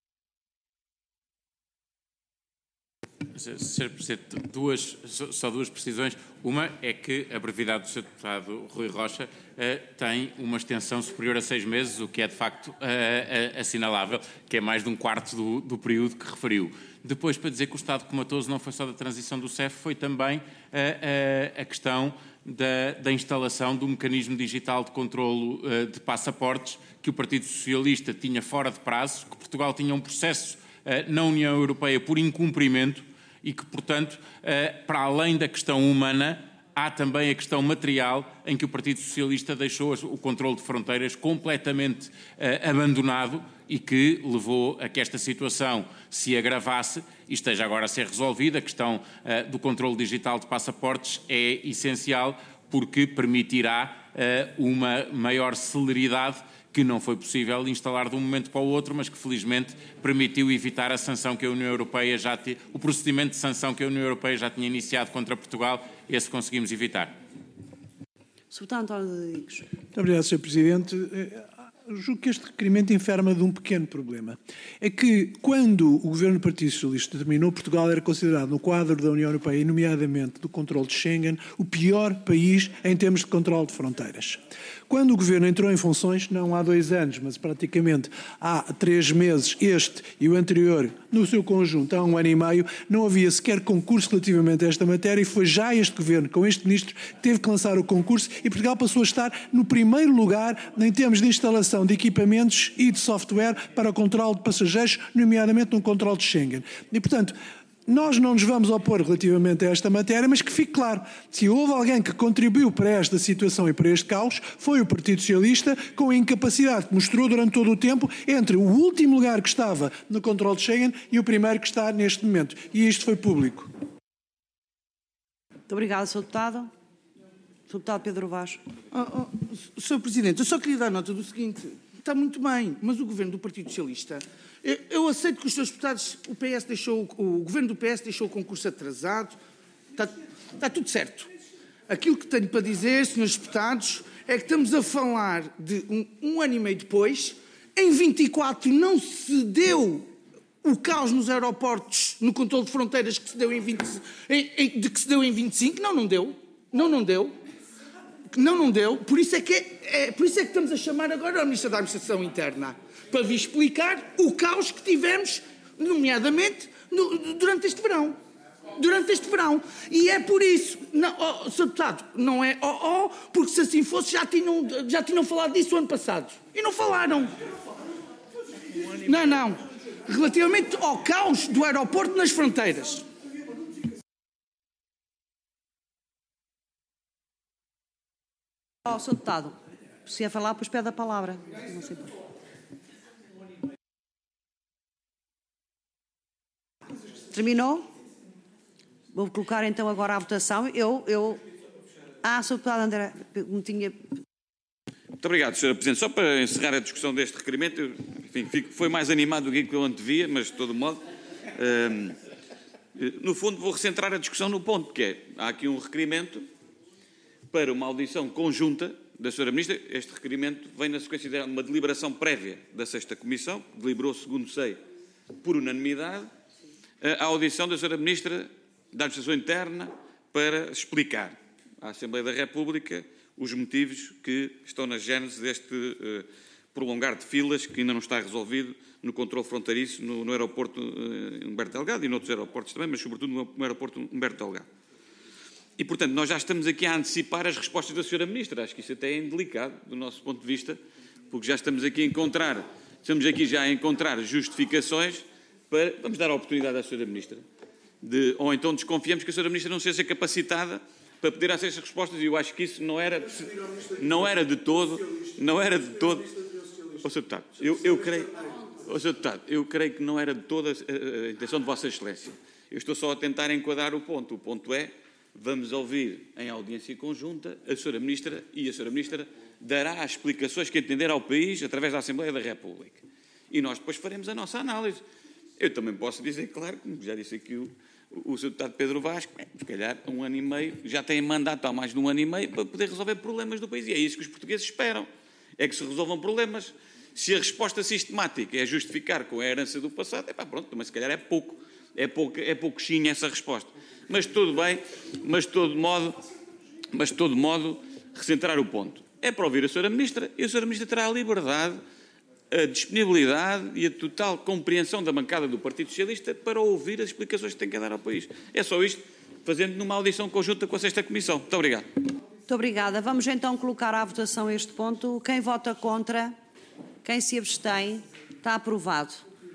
Sr. Presidente, só duas precisões. Uma é que a brevidade do Sr. Deputado Rui Rocha tem uma extensão superior a 6 meses, o que é de facto assinalável, que é mais de 1/4 do período que referiu. Depois, para dizer que o estado comatoso não foi só da transição do CEF, foi também a questão da instalação do mecanismo digital de controlo de passaportes que o Partido Socialista tinha fora de prazo, que Portugal tinha um processo na União Europeia por incumprimento e que, portanto, para além da questão humana, há também a questão material em que o Partido Socialista deixou o controle de fronteiras completamente abandonado e que levou a que esta situação se agravasse e esteja agora a ser resolvida. A questão do controle digital de passaportes é essencial porque permitirá uma maior celeridade que não foi possível instalar de um momento para o outro, mas que felizmente permitiu evitar a sanção que a União Europeia o procedimento de sanção que a União Europeia já tinha iniciado contra Portugal, esse conseguimos evitar. Sr. Deputado António Rodrigues. Muito obrigado, Sr. Presidente. julgo que este requerimento enferma de um pequeno problema. É que, quando o governo do Partido Socialista terminou, Portugal era considerado, no quadro da União Europeia, e nomeadamente do controle de Schengen, o pior país em termos de controle de fronteiras. Quando o governo entrou em funções, não há 2 anos, mas praticamente há 3 meses, este e o anterior, no seu conjunto, há 1 ano e meio, não havia sequer concurso relativamente a esta matéria e foi já este governo, com este ministro, que teve que lançar o concurso e Portugal passou a estar no primeiro lugar em termos de instalação de equipamentos e de software para o controle de passageiros, nomeadamente no controle de Schengen. E, portanto, nós não nos vamos opor relativamente a esta matéria, mas que fique claro, se houve alguém que contribuiu para esta situação e para este caos, foi o Partido Socialista, com a incapacidade que mostrou durante todo o tempo entre o último lugar que estava no controle de Schengen e o primeiro que está neste momento. E isto foi público. Muito obrigada, Sr. Deputado. Sr. Deputado Pedro Vaz. Sr. Presidente, eu só queria dar nota do seguinte. Está muito bem, mas o governo do Partido Socialista... Eu aceito que os seus deputados, o governo do PS deixou o concurso atrasado. Está tudo certo. Aquilo que tenho para dizer, senhores deputados, é que estamos a falar de um ano e meio depois. Em 24 não se deu o caos nos aeroportos, no controle de fronteiras que se deu em 25. Não deu. Por isso é que estamos a chamar agora a Ministra da Administração Interna para vir explicar o caos que tivemos, nomeadamente, durante este verão. E é por isso, Sr. Deputado, não é porque se assim fosse já tinham falado disso ano passado. E não falaram. Não. Relativamente ao caos do aeroporto nas fronteiras. Sr. Deputado, se ia falar, depois pede a palavra. Não sei. Terminou? Vou colocar então agora à votação. Sr. Deputado André, me tinha... Muito obrigado, Sra. Presidente. Só para encerrar a discussão deste requerimento, foi mais animado do que eu antevia, mas de todo modo, no fundo vou recentrar a discussão no ponto, que é, há aqui um requerimento para uma audição conjunta da Sra. Ministra. Este requerimento vem na sequência de uma deliberação prévia da 6ª Comissão, que deliberou, segundo sei, por unanimidade, a audição da Sra. Ministra da Administração Interna para explicar à Assembleia da República os motivos que estão na gênese deste prolongar de filas que ainda não está resolvido no controle fronteiriço no aeroporto Humberto Delgado e noutros aeroportos também, mas sobretudo no aeroporto Humberto Delgado. E, portanto, nós já estamos aqui a antecipar as respostas da Sra. Ministra. Acho que isso até é indelicado do nosso ponto de vista, porque já estamos aqui a encontrar justificações para... Vamos dar a oportunidade à Sra. Ministra. Ou então desconfiamos que a Sra. Ministra não seja capacitada para poder acesso essas respostas, e eu acho que isso não era de todo... Ó, Sr. Deputado, eu creio que não era de toda a intenção de Vossa Excelência. Eu estou só a tentar enquadrar o ponto. O ponto é, vamos ouvir em audiência conjunta a Sra. Ministra e a Sra. Ministra dará as explicações que entender ao país através da Assembleia da República. E nós depois faremos a nossa análise. Eu também posso dizer, claro, como já disse aqui o Sr. Deputado Pedro Vaz, se calhar 1 ano e meio, já tem mandato há mais de 1 ano e meio para poder resolver problemas do país. E é isso que os portugueses esperam, é que se resolvam problemas. Se a resposta sistemática é justificar com a herança do passado, pronto, mas se calhar é pouquinho essa resposta. Mas tudo bem, mas de todo modo, recentrar o ponto. É para ouvir a Sra. Ministra, e a Sra. Ministra terá a liberdade, a disponibilidade e a total compreensão da bancada do Partido Socialista para ouvir as explicações que tem que dar ao país. É só isto, fazendo numa audição conjunta com a 6ª Comissão. Muito obrigado. Muito obrigada. Vamos então colocar à votação este ponto. Quem vota contra? Quem se abstém? Está aprovado.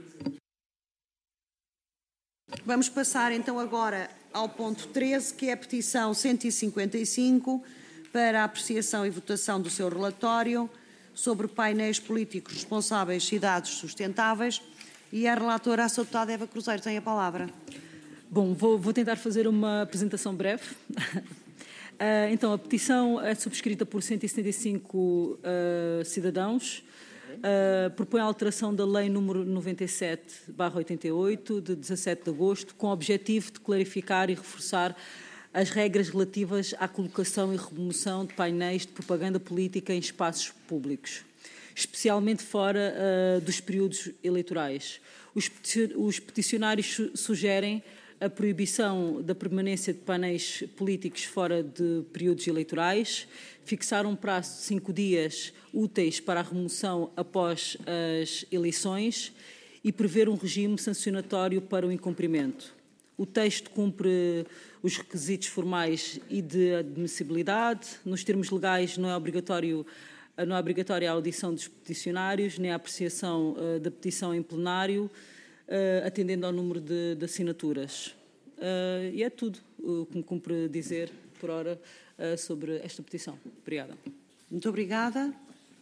Vamos passar então agora ao ponto 13, que é a petição 155, para a apreciação e votação do seu relatório sobre painéis políticos responsáveis cidades sustentáveis. E a relatora, a Sra. Deputada Eva Cruzeiro, tem a palavra. Bom, vou tentar fazer uma apresentação breve. Então, a petição é subscrita por 175 cidadãos. Propõe a alteração da Lei nº 97/88, de 17 de agosto, com o objetivo de clarificar e reforçar as regras relativas à colocação e remoção de painéis de propaganda política em espaços públicos. especialmente fora dos períodos eleitorais. Os peticionários sugerem a proibição da permanência de painéis políticos fora de períodos eleitorais, fixar um prazo de 5 dias úteis para a remoção após as eleições e prever um regime sancionatório para o incumprimento. O texto cumpre os requisitos formais e de admissibilidade. Nos termos legais, não é obrigatória a audição dos peticionários, nem a apreciação da petição em plenário, atendendo ao número de assinaturas. E é tudo o que me cumpre dizer, por hora, sobre esta petição. Obrigada. Muito obrigada.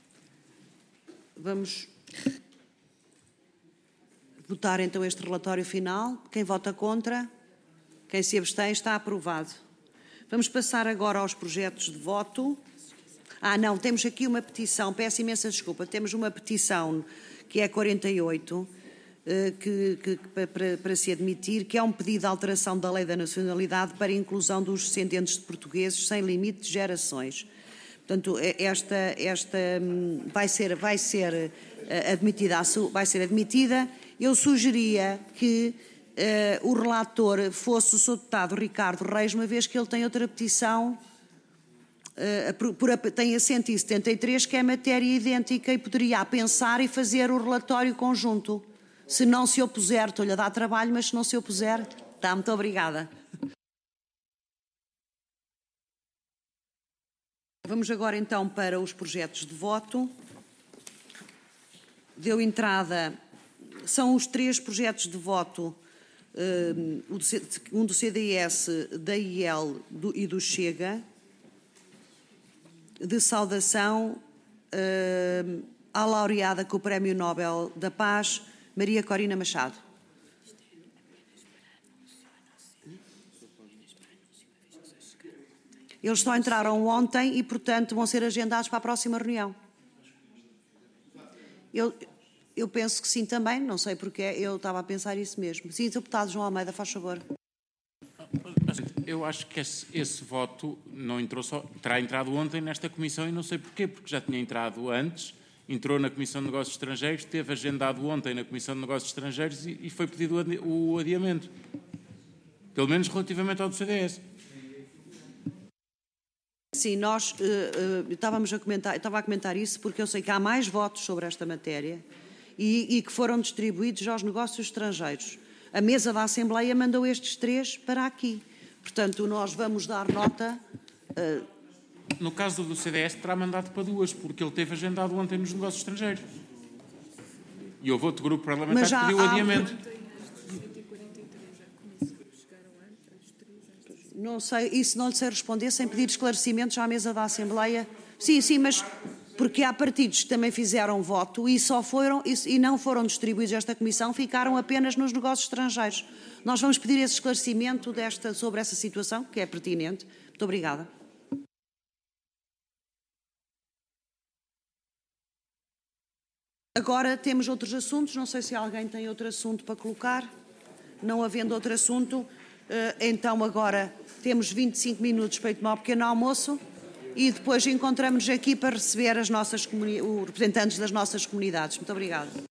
Vamos votar então este relatório final. Quem vota contra? Quem se abstém? Está aprovado. Vamos passar agora aos projetos de voto. Não, temos aqui uma petição, peço imensa desculpa, temos uma petição que é 48, para se admitir, que é um pedido de alteração da Lei da Nacionalidade para a inclusão dos descendentes de portugueses sem limite de gerações. Portanto, esta vai ser admitida. Eu sugeria que o relator fosse o Sr. Deputado Ricardo Reis, uma vez que ele tem outra petição, tem a 173, que é matéria idêntica, e poderia pensar e fazer o relatório conjunto. Se não se opuser, estou-lhe a dar trabalho, mas se não se opuser, está, muito obrigada. Vamos agora então para os projetos de voto. Deu entrada, são os 3 projetos de voto, um do CDS, da IEL e do Chega, de saudação à laureada com o Prémio Nobel da Paz, Maria Corina Machado. Eles só entraram ontem e, portanto, vão ser agendados para a próxima reunião. Eu penso que sim também, não sei porque, eu estava a pensar isso mesmo. Sim, Deputado João Almeida, faz favor. Eu acho que esse voto não entrou terá entrado ontem nesta comissão e não sei porquê, porque já tinha entrado antes, entrou na Comissão de Negócios Estrangeiros, teve agendado ontem na Comissão de Negócios Estrangeiros e foi pedido o adiamento. Pelo menos relativamente ao do CDS. Sim, nós estava a comentar isso porque eu sei que há mais votos sobre esta matéria e que foram distribuídos aos negócios estrangeiros. A mesa da Assembleia mandou estes 3 para aqui. Portanto, nós vamos dar nota. No caso do CDS, terá mandado para 2, porque ele teve agendado ontem nos negócios estrangeiros. E houve outro grupo parlamentar que pediu o adiamento. Não sei, isso não lhe sei responder sem pedir esclarecimentos à mesa da Assembleia. Sim, mas porque há partidos que também fizeram voto e não foram distribuídos a esta comissão, ficaram apenas nos negócios estrangeiros. Nós vamos pedir esse esclarecimento sobre essa situação, que é pertinente. Muito obrigada. Agora temos outros assuntos, não sei se alguém tem outro assunto para colocar. Não havendo outro assunto, então agora temos 25 minutos para ir tomar um pequeno almoço e depois encontramos-nos aqui para receber os representantes das nossas comunidades. Muito obrigada.